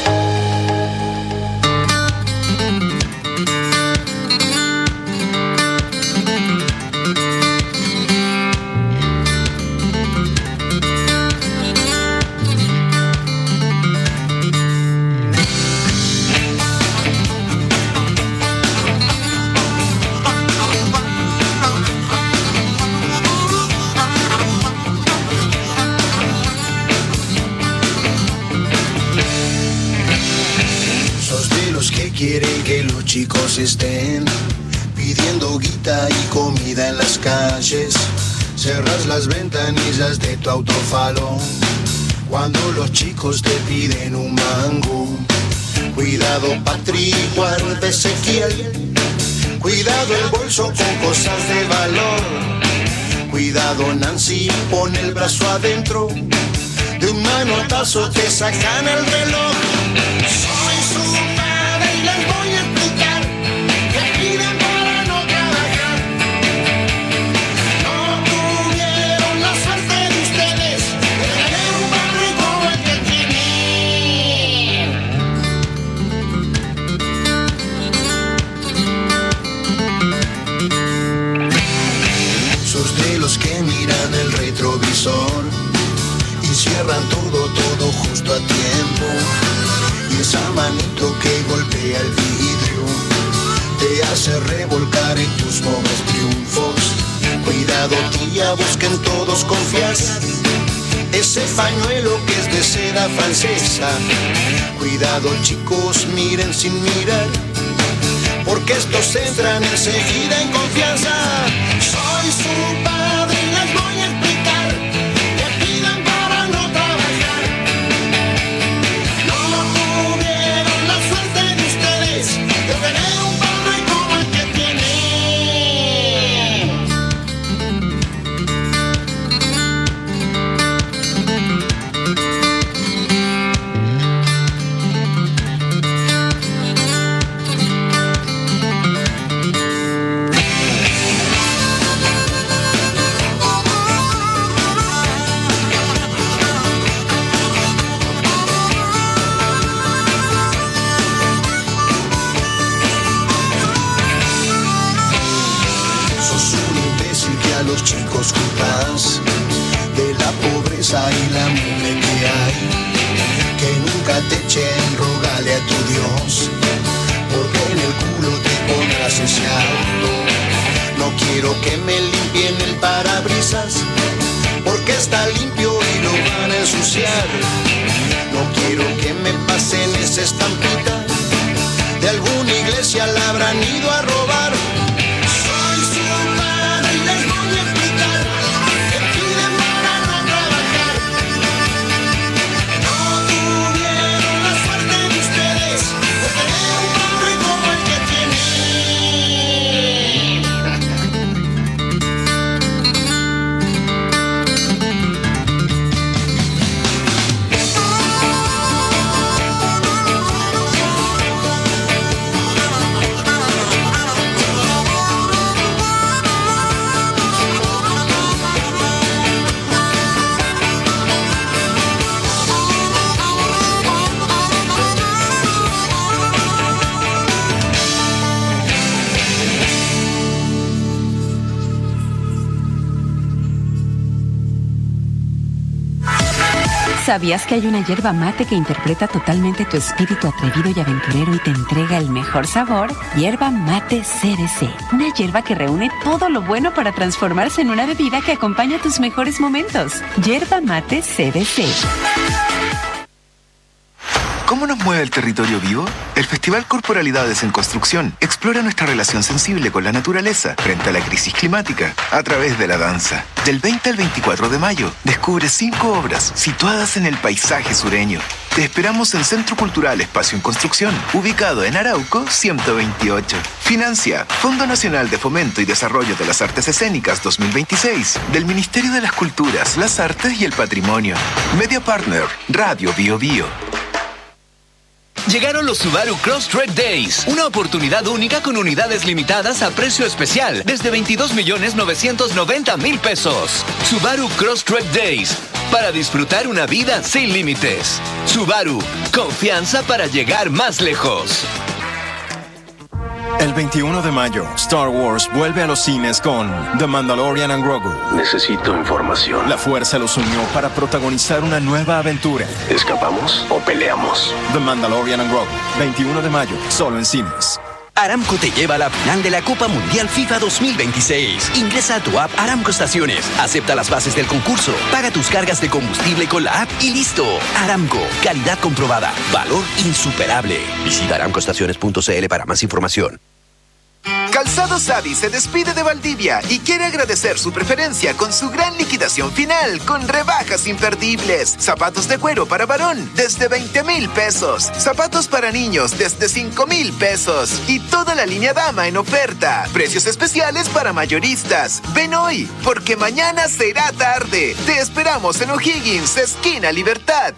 [SPEAKER 13] Sos de los que quieren que los chicos estén pidiendo guita y comida en las calles. Cerras las ventanillas de tu autofalón cuando los chicos te piden un mango. Cuidado, Patri, guarda Ezequiel. Cuidado el bolso con cosas de valor. Cuidado, Nancy, pon el brazo adentro. De un manotazo te sacan el reloj. Soy su padre y les voy a explicar que piden para no trabajar. No tuvieron la suerte de ustedes de tener un padre como el que tienen. Sos de los que miran el retrovisor y cierran todo, todo justo a tiempo. Y esa manito que golpea el vidrio te hace revolcar en tus pobres triunfos. Cuidado, tía, busquen todos confianza. Ese pañuelo que es de seda francesa. Cuidado, chicos, miren sin mirar, porque estos entran enseguida en confianza. Soy su padre y les voy a explicar que pidan para los chicos culpas de la pobreza y la hambre que hay. Que nunca te echen, rogale a tu Dios, porque en el culo te pondrás ese auto. No quiero que me limpien el parabrisas, porque está limpio y lo van a ensuciar. No quiero que me pasen esa estampita, de alguna iglesia la habrán ido a robar. Soy su padre y les voy a explicar que piden para no trabajar. No tuvieron la suerte de ustedes de tener un padre como el que tienen.
[SPEAKER 18] ¿Sabías que hay una hierba mate que interpreta totalmente tu espíritu atrevido y aventurero y te entrega el mejor sabor? Hierba Mate C B C. Una hierba que reúne todo lo bueno para transformarse en una bebida que acompaña tus mejores momentos. Hierba Mate C B C.
[SPEAKER 1] ¿Cómo nos mueve el territorio vivo? El Festival Corporalidades en Construcción explora nuestra relación sensible con la naturaleza frente a la crisis climática a través de la danza. Del veinte al veinticuatro de mayo, descubre cinco obras situadas en el paisaje sureño. Te esperamos en Centro Cultural Espacio en Construcción, ubicado en Arauco ciento veintiocho. Financia Fondo Nacional de Fomento y Desarrollo de las Artes Escénicas dos mil veintiséis del Ministerio de las Culturas, las Artes y el Patrimonio. Media Partner, Radio Bio Bio.
[SPEAKER 2] Llegaron los Subaru Crosstrek Days, una oportunidad única con unidades limitadas a precio especial desde veintidós millones novecientos noventa mil pesos. Subaru Crosstrek Days, para disfrutar una vida sin límites. Subaru, confianza para llegar más lejos.
[SPEAKER 19] El veintiuno de mayo, Star Wars vuelve a los cines con The Mandalorian and Grogu.
[SPEAKER 20] Necesito información.
[SPEAKER 19] La fuerza los unió para protagonizar una nueva aventura.
[SPEAKER 20] ¿Escapamos o peleamos?
[SPEAKER 19] The Mandalorian and Grogu, veintiuno de mayo, solo en cines.
[SPEAKER 2] Aramco te lleva a la final de la Copa Mundial FIFA dos mil veintiséis. Ingresa a tu app Aramco Estaciones, acepta las bases del concurso, paga tus cargas de combustible con la app y listo. Aramco, calidad comprobada, valor insuperable. Visita aramco estaciones punto c l para más información.
[SPEAKER 1] Calzado Sadi se despide de Valdivia y quiere agradecer su preferencia con su gran liquidación final con rebajas imperdibles. Zapatos de cuero para varón desde veinte mil pesos. Zapatos para niños desde cinco mil pesos. Y toda la línea dama en oferta. Precios especiales para mayoristas. Ven hoy, porque mañana será tarde. Te esperamos en O'Higgins, esquina Libertad.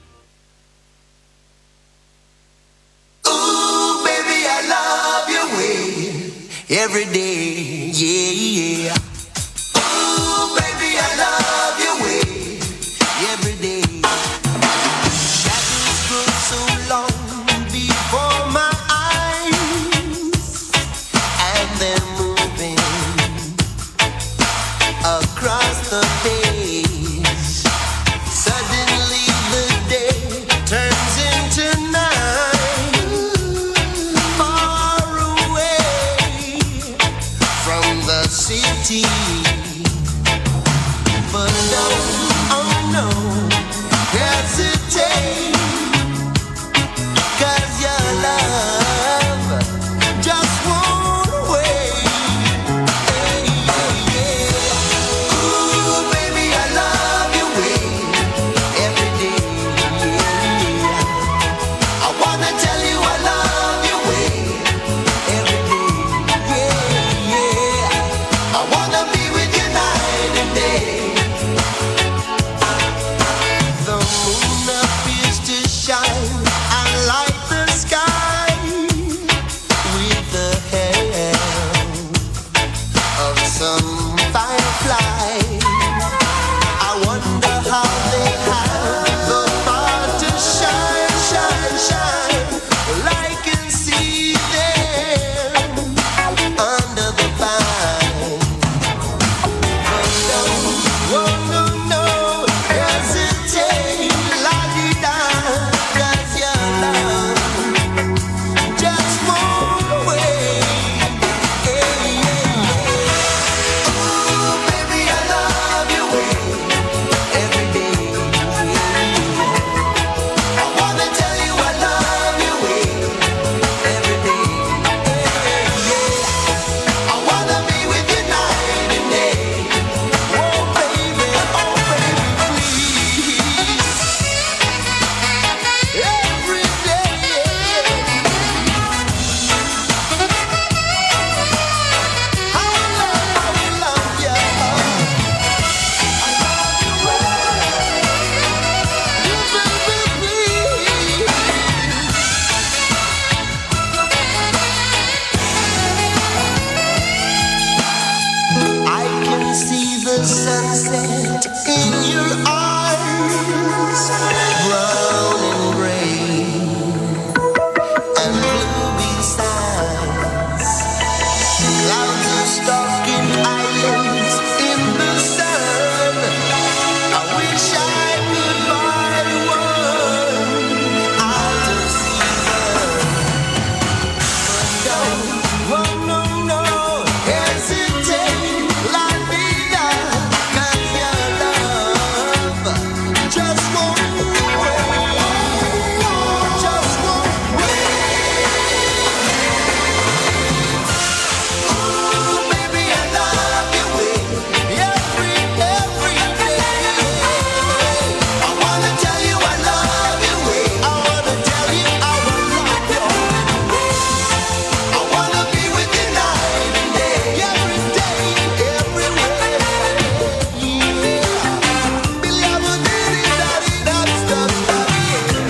[SPEAKER 13] Ooh, baby, I love your way. Every day, yeah, yeah. Ooh, baby, I love your way. Every day. Shadows grow so long before my eyes, and they're moving across the page. Suddenly the day turns into night. City, but no, oh no, hesitate, 'cause your love just won't wait. Hey, yeah, yeah. Ooh, baby, I love your way every day. Yeah. I wanna tell you I love your way every day. Yeah, yeah. I wanna be with in your eyes, brown and gray, and blue besides. Clouds are stalking islands in the sun. I wish I could buy one out of season. But no, no, no, hesitate, la vida, 'cause your love just won't wait, just won't wait. Ooh, baby, I love you every, every day. I wanna tell you I love you. I wanna tell you I will love you. I wanna be with you night and day, every day, everywhere. Yeah, beloved, diddy, daddy, that's the story.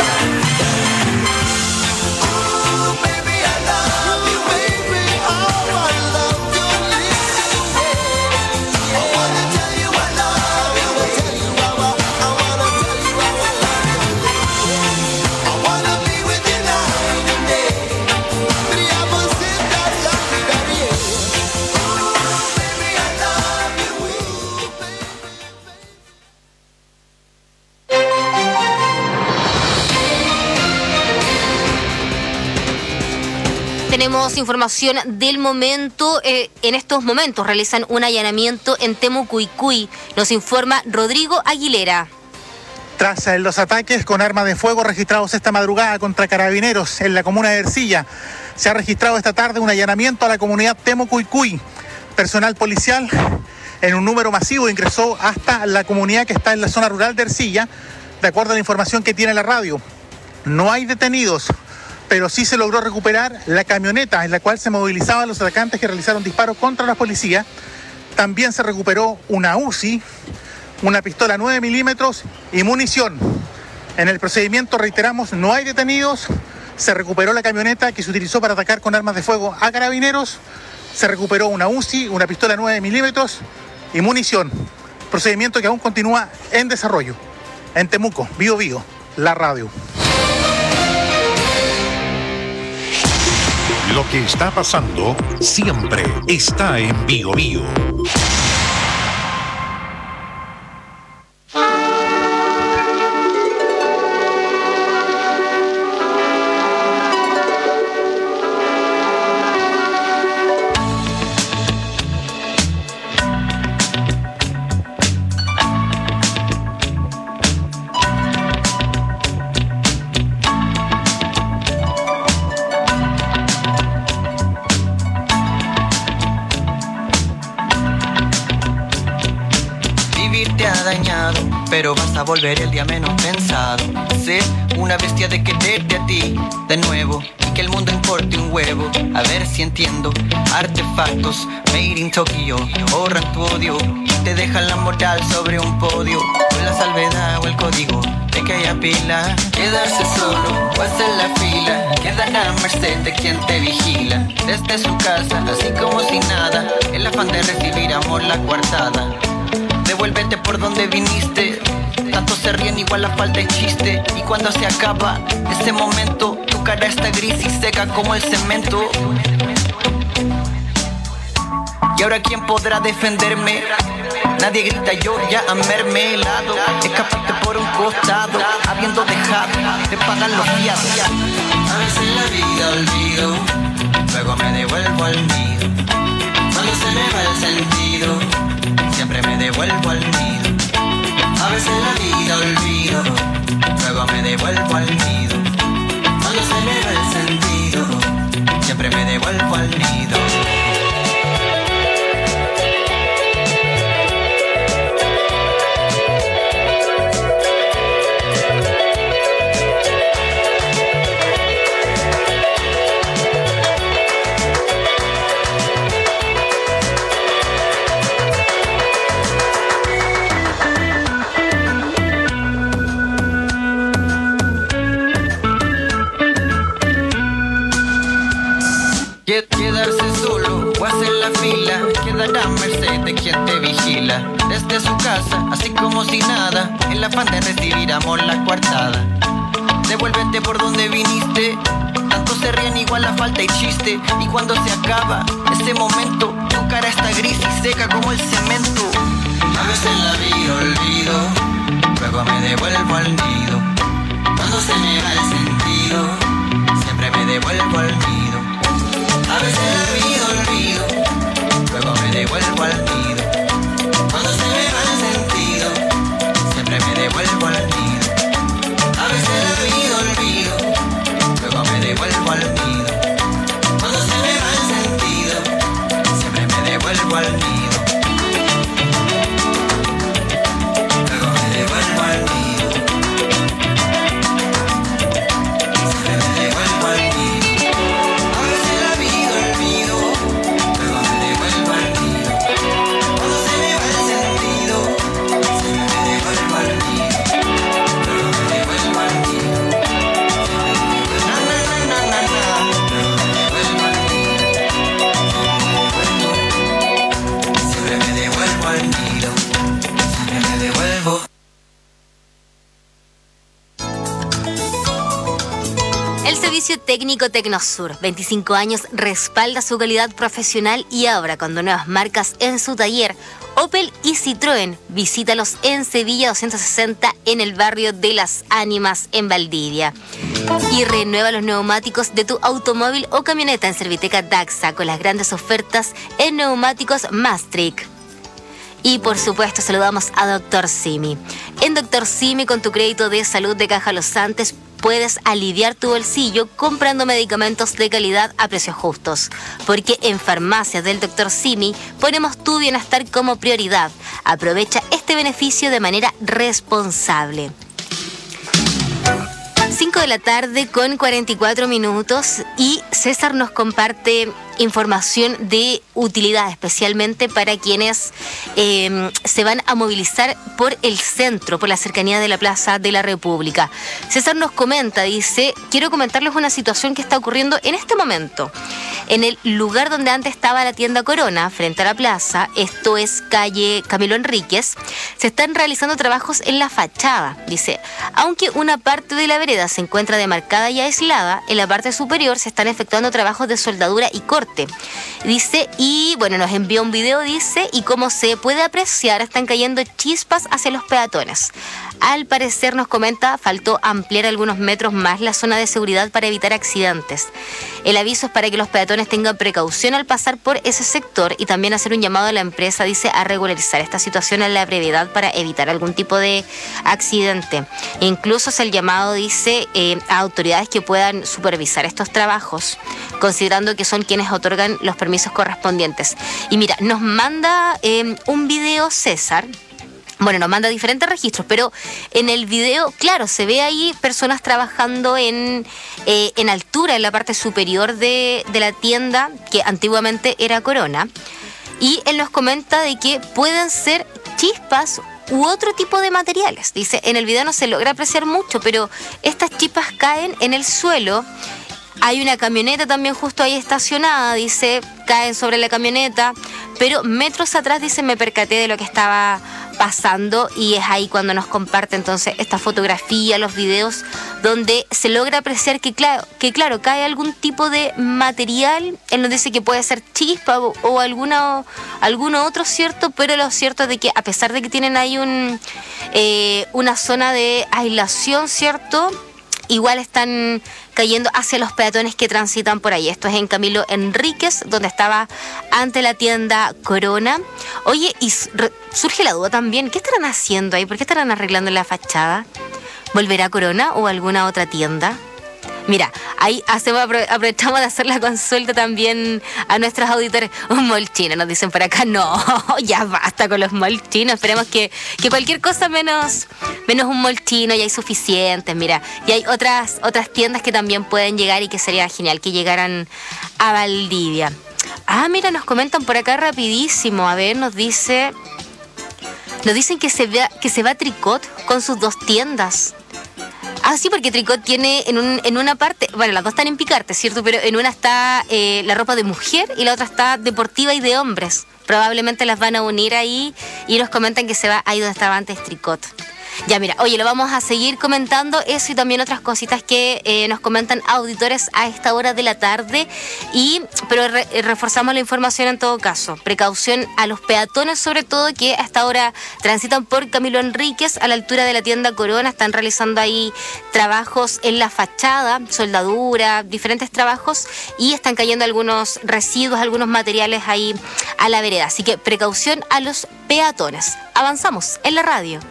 [SPEAKER 13] Ooh, baby, I love you, baby. Oh, I love you, listen, yeah. I wanna tell you I love you. I tell you I wa- I wanna tell you I will love you. I wanna be with you night and day. Beloved, sit down, love me, daddy, yeah. Ooh, baby, I love you,
[SPEAKER 14] Tenemos información del momento. Eh, en estos momentos realizan un allanamiento en Temucuicui. Nos informa Rodrigo Aguilera.
[SPEAKER 21] Tras eh, los ataques con armas de fuego registrados esta madrugada contra carabineros en la comuna de Ercilla, se ha registrado esta tarde un allanamiento a la comunidad Temucuicui. Personal policial en un número masivo ingresó hasta la comunidad que está en la zona rural de Ercilla, de acuerdo a la información que tiene la radio. No hay detenidos, pero sí se logró recuperar la camioneta en la cual se movilizaban los atacantes que realizaron disparos contra la policía. También se recuperó una U C I, una pistola nueve milímetros y munición. En el procedimiento, reiteramos, no hay detenidos. Se recuperó la camioneta que se utilizó para atacar con armas de fuego a carabineros. Se recuperó una U C I, una pistola nueve milímetros y munición. Procedimiento que aún continúa en desarrollo. En Temuco, Bío Bío, la radio.
[SPEAKER 5] Lo que está pasando siempre está en Bío Bío.
[SPEAKER 22] Vivir te ha dañado, pero vas a volver el día menos pensado. Sé una bestia de quererte a ti de nuevo y que el mundo importe un huevo. A ver si entiendo. Artefactos made in Tokyo borran tu odio y te dejan la moral sobre un podio. Con la salvedad o el código de que haya pila. Quedarse solo o hacer la fila. Quedar a merced de quien te vigila. Desde su casa, así como si nada. El afán de recibir amor la coartada. Devuélvete por donde viniste. Tanto se ríen, igual la falta de chiste. Y cuando se acaba ese momento, tu cara está gris y seca como el cemento. Y ahora ¿quién podrá defenderme? Nadie grita, yo ya a mermelado. Escapaste por un costado, habiendo dejado de pagar los fiados. A veces la vida olvido, luego me devuelvo al nido. Cuando se me va el sentido, siempre me devuelvo al nido. A veces la vida olvido, luego me devuelvo al nido. Cuando se me va el sentido, siempre me devuelvo al nido. quedarse solo o hacer la fila, quedará a merced de quien te vigila. Desde su casa, así como si nada, el afán de recibir amor la coartada. Devuélvete por donde viniste, tanto se ríen igual la falta y chiste. Y cuando se acaba ese momento, tu cara está gris y seca como el cemento. A veces la vi olvido, luego me devuelvo al nido. Cuando se me va el sentido, siempre me devuelvo al nido. A veces la vi olvido, luego me devuelvo al nido. Cuando se me va el sentido, siempre me devuelvo al nido. A veces la vi olvido, luego me devuelvo al nido. Cuando se me va el sentido, siempre me devuelvo al nido. Luego me devuelvo al nido. Siempre me devuelvo al nido. A veces la vi olvido, luego me devuelvo al nido. Cuando se me va el sentido, siempre me devuelvo al nido. Luego me devuelvo al nido. Na na na na na na. Luego me devuelvo al nido. Siempre me devuelvo al nido. Siempre me devuelvo.
[SPEAKER 14] El Servicio Técnico Tecnosur, veinticinco años, respalda su calidad profesional y ahora con nuevas marcas en su taller. Opel y Citroën, visítalos en Sevilla doscientos sesenta en el barrio de Las Ánimas en Valdivia. Y renueva los neumáticos de tu automóvil o camioneta en Serviteca Daxa con las grandes ofertas en neumáticos Maastricht. Y por supuesto saludamos a Doctor Simi. En Doctor Simi, con tu crédito de salud de Caja Los Andes, puedes aliviar tu bolsillo comprando medicamentos de calidad a precios justos. Porque en Farmacias del Doctor Simi ponemos tu bienestar como prioridad. Aprovecha este beneficio de manera responsable. cinco de la tarde con cuarenta y cuatro minutos y César nos comparte información de utilidad, especialmente para quienes eh, se van a movilizar por el centro, por la cercanía de la Plaza de la República. César nos comenta, dice, quiero comentarles una situación que está ocurriendo en este momento. En el lugar donde antes estaba la tienda Corona, frente a la plaza, esto es calle Camilo Enríquez, se están realizando trabajos en la fachada, dice. Aunque una parte de la vereda se encuentra demarcada y aislada, en la parte superior se están efectuando trabajos de soldadura y corte. Dice, y bueno, nos envió un video, dice, y como se puede apreciar, están cayendo chispas hacia los peatones. Al parecer, nos comenta, faltó ampliar algunos metros más la zona de seguridad para evitar accidentes. El aviso es para que los peatones tengan precaución al pasar por ese sector y también hacer un llamado a la empresa, dice, a regularizar esta situación a la brevedad para evitar algún tipo de accidente. E incluso es el llamado, dice, eh, a autoridades que puedan supervisar estos trabajos, considerando que son quienes otorgan los permisos correspondientes. Y mira, nos manda eh, un video César. Bueno, nos manda diferentes registros, pero en el video, claro, se ve ahí personas trabajando en, eh, en altura, en la parte superior de, de la tienda, que antiguamente era Corona. Y él nos comenta de que pueden ser chispas u otro tipo de materiales. Dice, en el video no se logra apreciar mucho, pero estas chispas caen en el suelo. Hay una camioneta también justo ahí estacionada, dice, caen sobre la camioneta, pero metros atrás, dice, me percaté de lo que estaba pasando y es ahí cuando nos comparte entonces esta fotografía, los videos, donde se logra apreciar que claro, que claro, cae algún tipo de material. Él nos dice que puede ser chispa o, o alguna, alguno otro, ¿cierto? Pero lo cierto es de que a pesar de que tienen ahí un, eh, una zona de aislación, ¿cierto?, igual están cayendo hacia los peatones que transitan por ahí. Esto es en Camilo Enríquez, donde estaba ante la tienda Corona. Oye, y surge la duda también, ¿qué estarán haciendo ahí? ¿Por qué estarán arreglando la fachada? ¿Volverá Corona o alguna otra tienda? Mira, ahí hacemos, aprovechamos de hacer la consulta también a nuestros auditores. Un molchino, nos dicen por acá. No, ya basta con los molchinos. Esperemos que, que cualquier cosa menos, menos un molchino, ya hay suficientes. Mira, y hay otras, otras tiendas que también pueden llegar y que sería genial que llegaran a Valdivia. Ah, mira, nos comentan por acá rapidísimo. A ver, nos dice... Nos dicen que se, vea, que se va a Tricot con sus dos tiendas. Ah, sí, porque Tricot tiene en, un, en una parte, bueno, las dos están en Picarte, ¿cierto? Pero en una está eh, la ropa de mujer y la otra está deportiva y de hombres. Probablemente las van a unir ahí y nos comentan que se va ahí donde estaba antes Tricot. Ya, mira, oye, lo vamos a seguir comentando eso y también otras cositas que eh, nos comentan auditores a esta hora de la tarde. Y, pero re, reforzamos la información en todo caso. Precaución a los peatones, sobre todo, que a esta hora transitan por Camilo Enríquez a la altura de la tienda Corona. Están realizando ahí trabajos en la fachada, soldadura, diferentes trabajos, y están cayendo algunos residuos, algunos materiales ahí a la vereda. Así que precaución a los peatones. Avanzamos en la radio.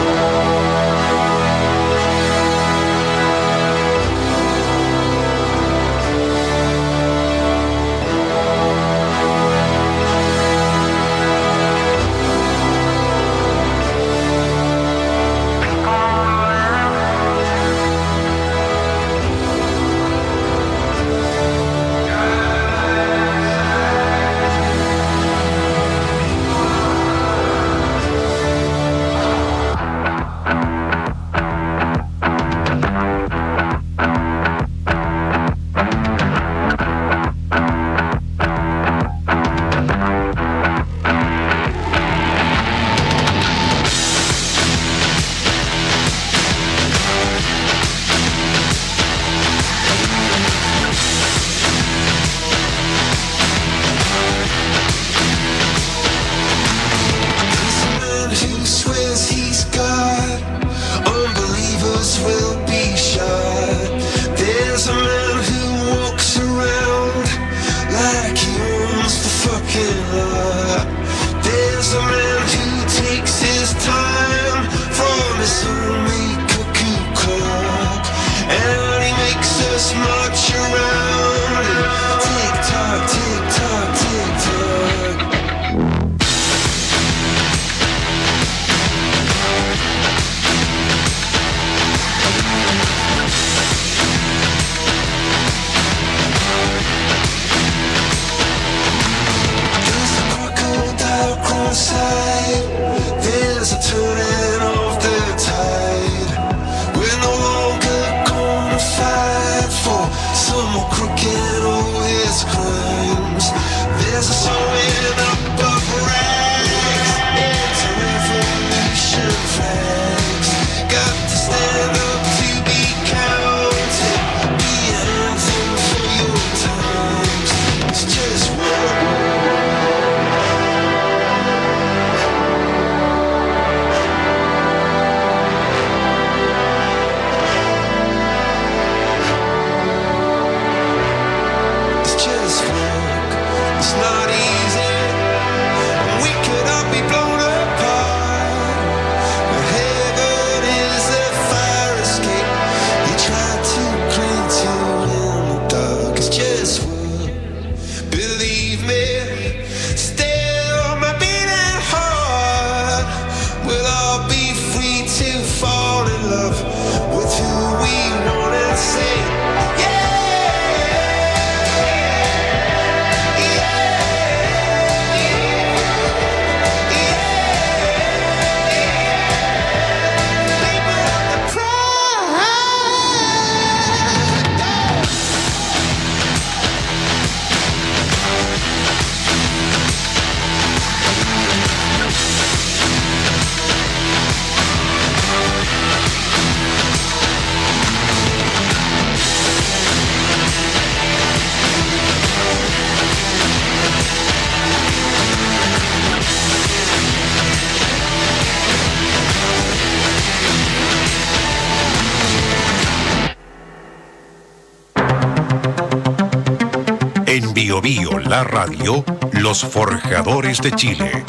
[SPEAKER 17] En Bio Bio, la radio, los forjadores de Chile.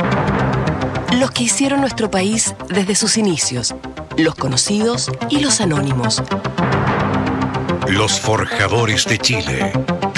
[SPEAKER 6] Los que hicieron nuestro país desde sus inicios, los conocidos y los anónimos.
[SPEAKER 17] Los forjadores de Chile.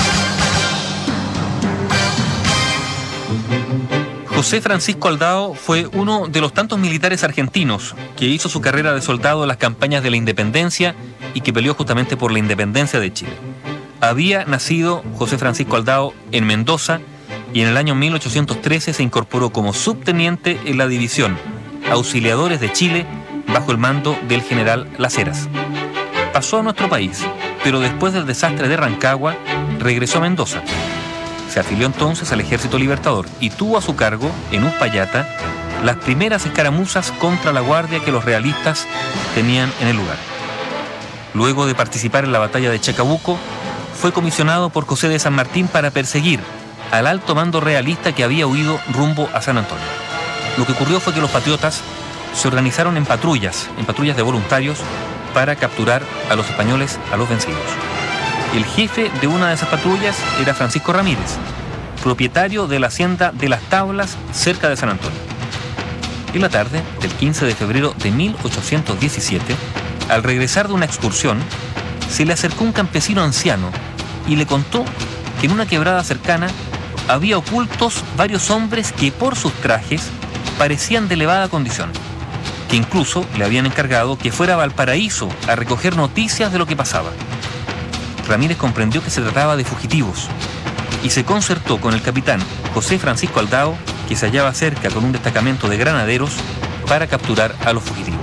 [SPEAKER 4] José Francisco Aldao fue uno de los tantos militares argentinos que hizo su carrera de soldado en las campañas de la independencia y que peleó justamente por la independencia de Chile. Había nacido José Francisco Aldao en Mendoza y en el año mil ochocientos trece se incorporó como subteniente en la división Auxiliadores de Chile bajo el mando del general Las Heras. pasó a nuestro país, pero después del desastre de Rancagua, regresó a Mendoza. Se afilió entonces al Ejército Libertador y tuvo a su cargo, en Uspallata, las primeras escaramuzas contra la guardia que los realistas tenían en el lugar. Luego de participar en la batalla de Chacabuco, fue comisionado por José de San Martín para perseguir al alto mando realista que había huido rumbo a San Antonio. Lo que ocurrió fue que los patriotas se organizaron en patrullas, en patrullas de voluntarios, para capturar a los españoles, a los vencidos. El jefe de una de esas patrullas era Francisco Ramírez, propietario de la hacienda de Las Tablas, cerca de San Antonio. En la tarde del quince de febrero de mil ochocientos diecisiete, al regresar de una excursión, se le acercó un campesino anciano y le contó que en una quebrada cercana había ocultos varios hombres que por sus trajes parecían de elevada condición, que incluso le habían encargado que fuera a Valparaíso a recoger noticias de lo que pasaba. Ramírez comprendió que se trataba de fugitivos y se concertó con el capitán José Francisco Aldao, que se hallaba cerca con un destacamento de granaderos, para capturar a los fugitivos.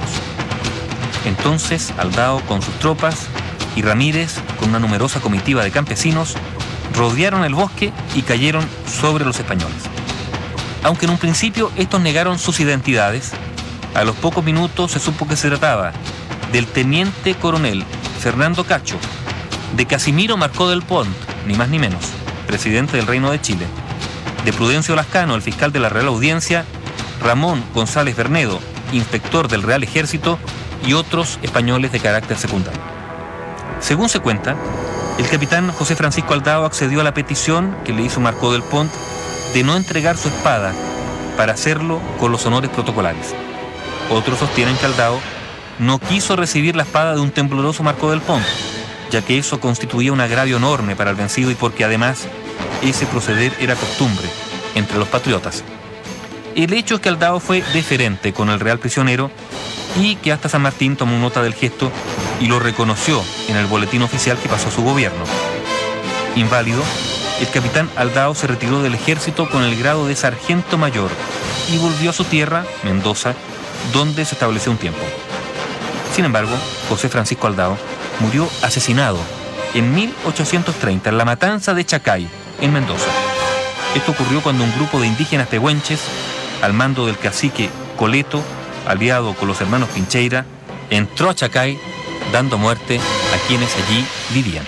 [SPEAKER 4] Entonces Aldao con sus tropas y Ramírez con una numerosa comitiva de campesinos rodearon el bosque y cayeron sobre los españoles. Aunque en un principio estos negaron sus identidades, a los pocos minutos se supo que se trataba del teniente coronel Fernando Cacho, de Casimiro Marcó del Pont, ni más ni menos, presidente del Reino de Chile, de Prudencio Lascano, el fiscal de la Real Audiencia, Ramón González Bernedo, inspector del Real Ejército, y otros españoles de carácter secundario. Según se cuenta, el capitán José Francisco Aldao accedió a la petición que le hizo Marcó del Pont de no entregar su espada para hacerlo con los honores protocolares. Otros sostienen que Aldao no quiso recibir la espada de un tembloroso Marcó del Pont, ya que eso constituía un agravio enorme para el vencido y porque además ese proceder era costumbre entre los patriotas. El hecho es que Aldao fue deferente con el real prisionero y que hasta San Martín tomó nota del gesto y lo reconoció en el boletín oficial que pasó a su gobierno. Inválido, el capitán Aldao se retiró del ejército con el grado de sargento mayor y volvió a su tierra, Mendoza, donde se estableció un tiempo. Sin embargo, José Francisco Aldao murió asesinado en mil ochocientos treinta en la matanza de Chacay, en Mendoza. Esto ocurrió cuando un grupo de indígenas pehuenches, al mando del cacique Coleto, aliado con los hermanos Pincheira, entró a Chacay dando muerte a quienes allí vivían.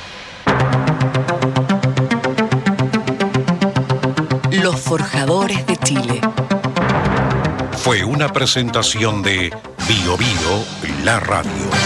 [SPEAKER 6] Los Forjadores de Chile.
[SPEAKER 17] Fue una presentación de Bio Bio, la radio.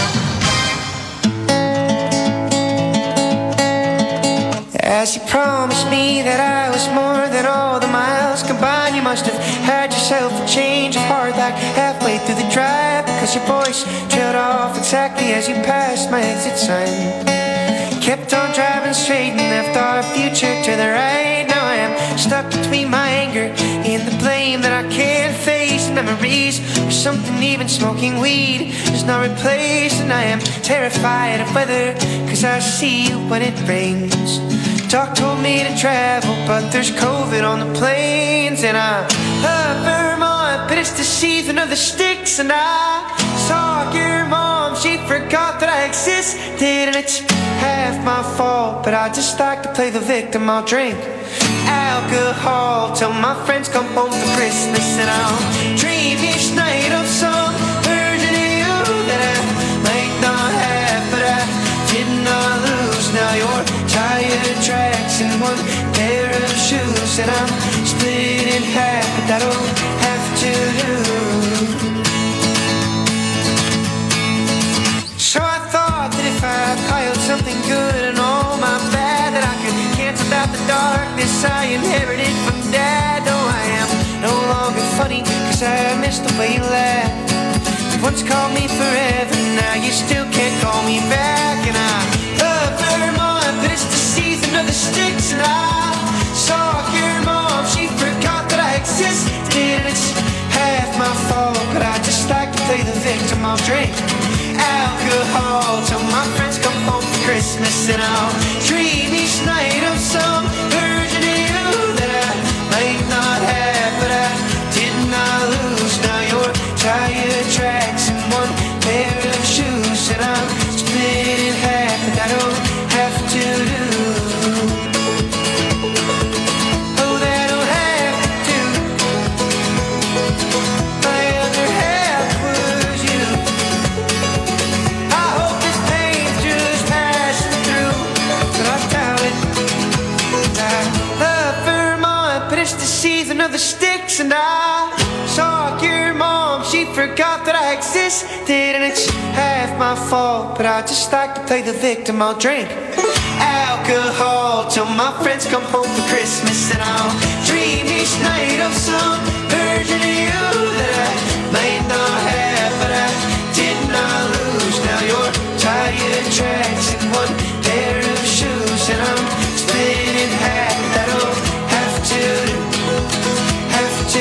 [SPEAKER 7] As you promised me that I was more than all the miles combined, you must have had yourself a change of heart like halfway through the drive, because your voice trailed off exactly as you passed my exit sign. Kept on driving straight and left our future to the right. Now I am stuck between my anger and the blame that I can't face. Memories or something even smoking weed is not replaced. And I am terrified of weather, cause I see you when it rains. Doc told me to travel, but there's COVID on the planes. And I love Vermont, but it's the season of the sticks. And I saw your mom, she forgot that I existed. And it's half my fault, but I just like to play the victim. I'll drink alcohol till my friends come home for Christmas. And I'll dream each night of some version of you that I might not have, but I did not lose. Now you're tired tracks in one pair of shoes, and I'm split in half, but that'll have to do. So I thought that if I piled something good and all my bad, that I could cancel out the darkness I inherited from Dad. No, I am no longer funny, cause I miss the way you laughed. You once called me forever, now you still can't call me back. And I love Vermont, but it's the season of the sticks. And I saw your mom, she forgot that I existed. And it's half my fault, but I just like to play the victim. I'll drink alcohol till my friends come home for Christmas. And I'll dream each night of some version of you that I might not have, but I did not lose. Now you're tired tracks in one pair of shoes, and I'm split in the season of the sticks, and I saw your mom, she forgot that I existed, and it's half my fault, but I just like to play the victim. I'll drink alcohol till my friends come home for Christmas, and I'll dream each night of some version of you that I might not have, but I did not lose. Now you're tired tracks and one pair of shoes, and I'm split in half. That'll have to do, have to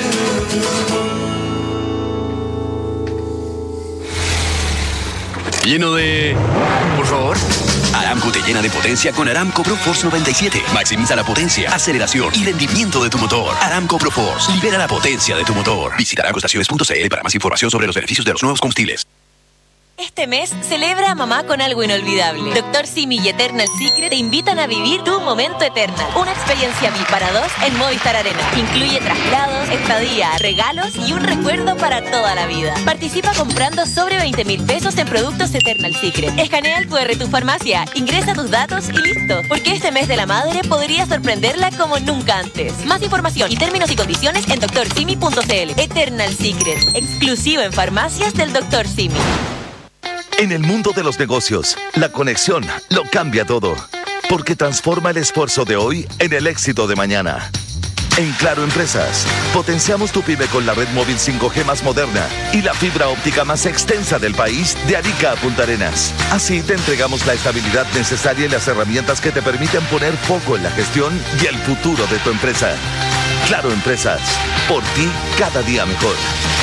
[SPEAKER 7] do.
[SPEAKER 2] Lleno de... Por favor. Aramco te llena de potencia con Aramco Pro Force noventa y siete. Maximiza la potencia, aceleración y rendimiento de tu motor. Aramco Pro Force. Libera la potencia de tu motor. Visita aramco estaciones punto c l para más información sobre los beneficios de los nuevos combustibles.
[SPEAKER 8] Este mes, celebra a mamá con algo inolvidable. Doctor Simi y Eternal Secret te invitan a vivir tu momento Eternal. Una experiencia V I P para dos en Movistar Arena. Incluye traslados, estadía, regalos y un recuerdo para toda la vida. Participa comprando sobre veinte mil pesos en productos Eternal Secret. Escanea el Q R de tu farmacia, ingresa tus datos y listo. Porque este mes de la madre podría sorprenderla como nunca antes. Más información y términos y condiciones en doctor simi punto c l. Eternal Secret, exclusivo en farmacias del doctor Simi.
[SPEAKER 11] En el mundo de los negocios, la conexión lo cambia todo, porque transforma el esfuerzo de hoy en el éxito de mañana. En Claro Empresas, potenciamos tu pyme con la red móvil cinco G más moderna y la fibra óptica más extensa del país de Arica a Punta Arenas. Así te entregamos la estabilidad necesaria y las herramientas que te permiten poner foco en la gestión y el futuro de tu empresa. Claro Empresas, por ti cada día mejor.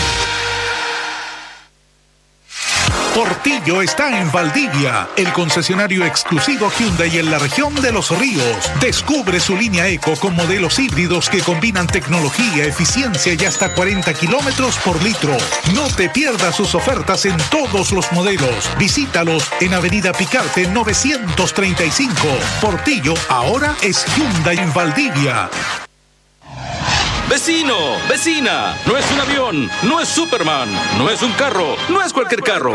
[SPEAKER 5] Portillo está en Valdivia, el concesionario exclusivo Hyundai en la región de Los Ríos. Descubre su línea Eco con modelos híbridos que combinan tecnología, eficiencia y hasta cuarenta kilómetros por litro. No te pierdas sus ofertas en todos los modelos. Visítalos en Avenida Picarte novecientos treinta y cinco. Portillo ahora es Hyundai en Valdivia.
[SPEAKER 23] Vecino, vecina, no es un avión, no es Superman, no es un carro, no es cualquier carro.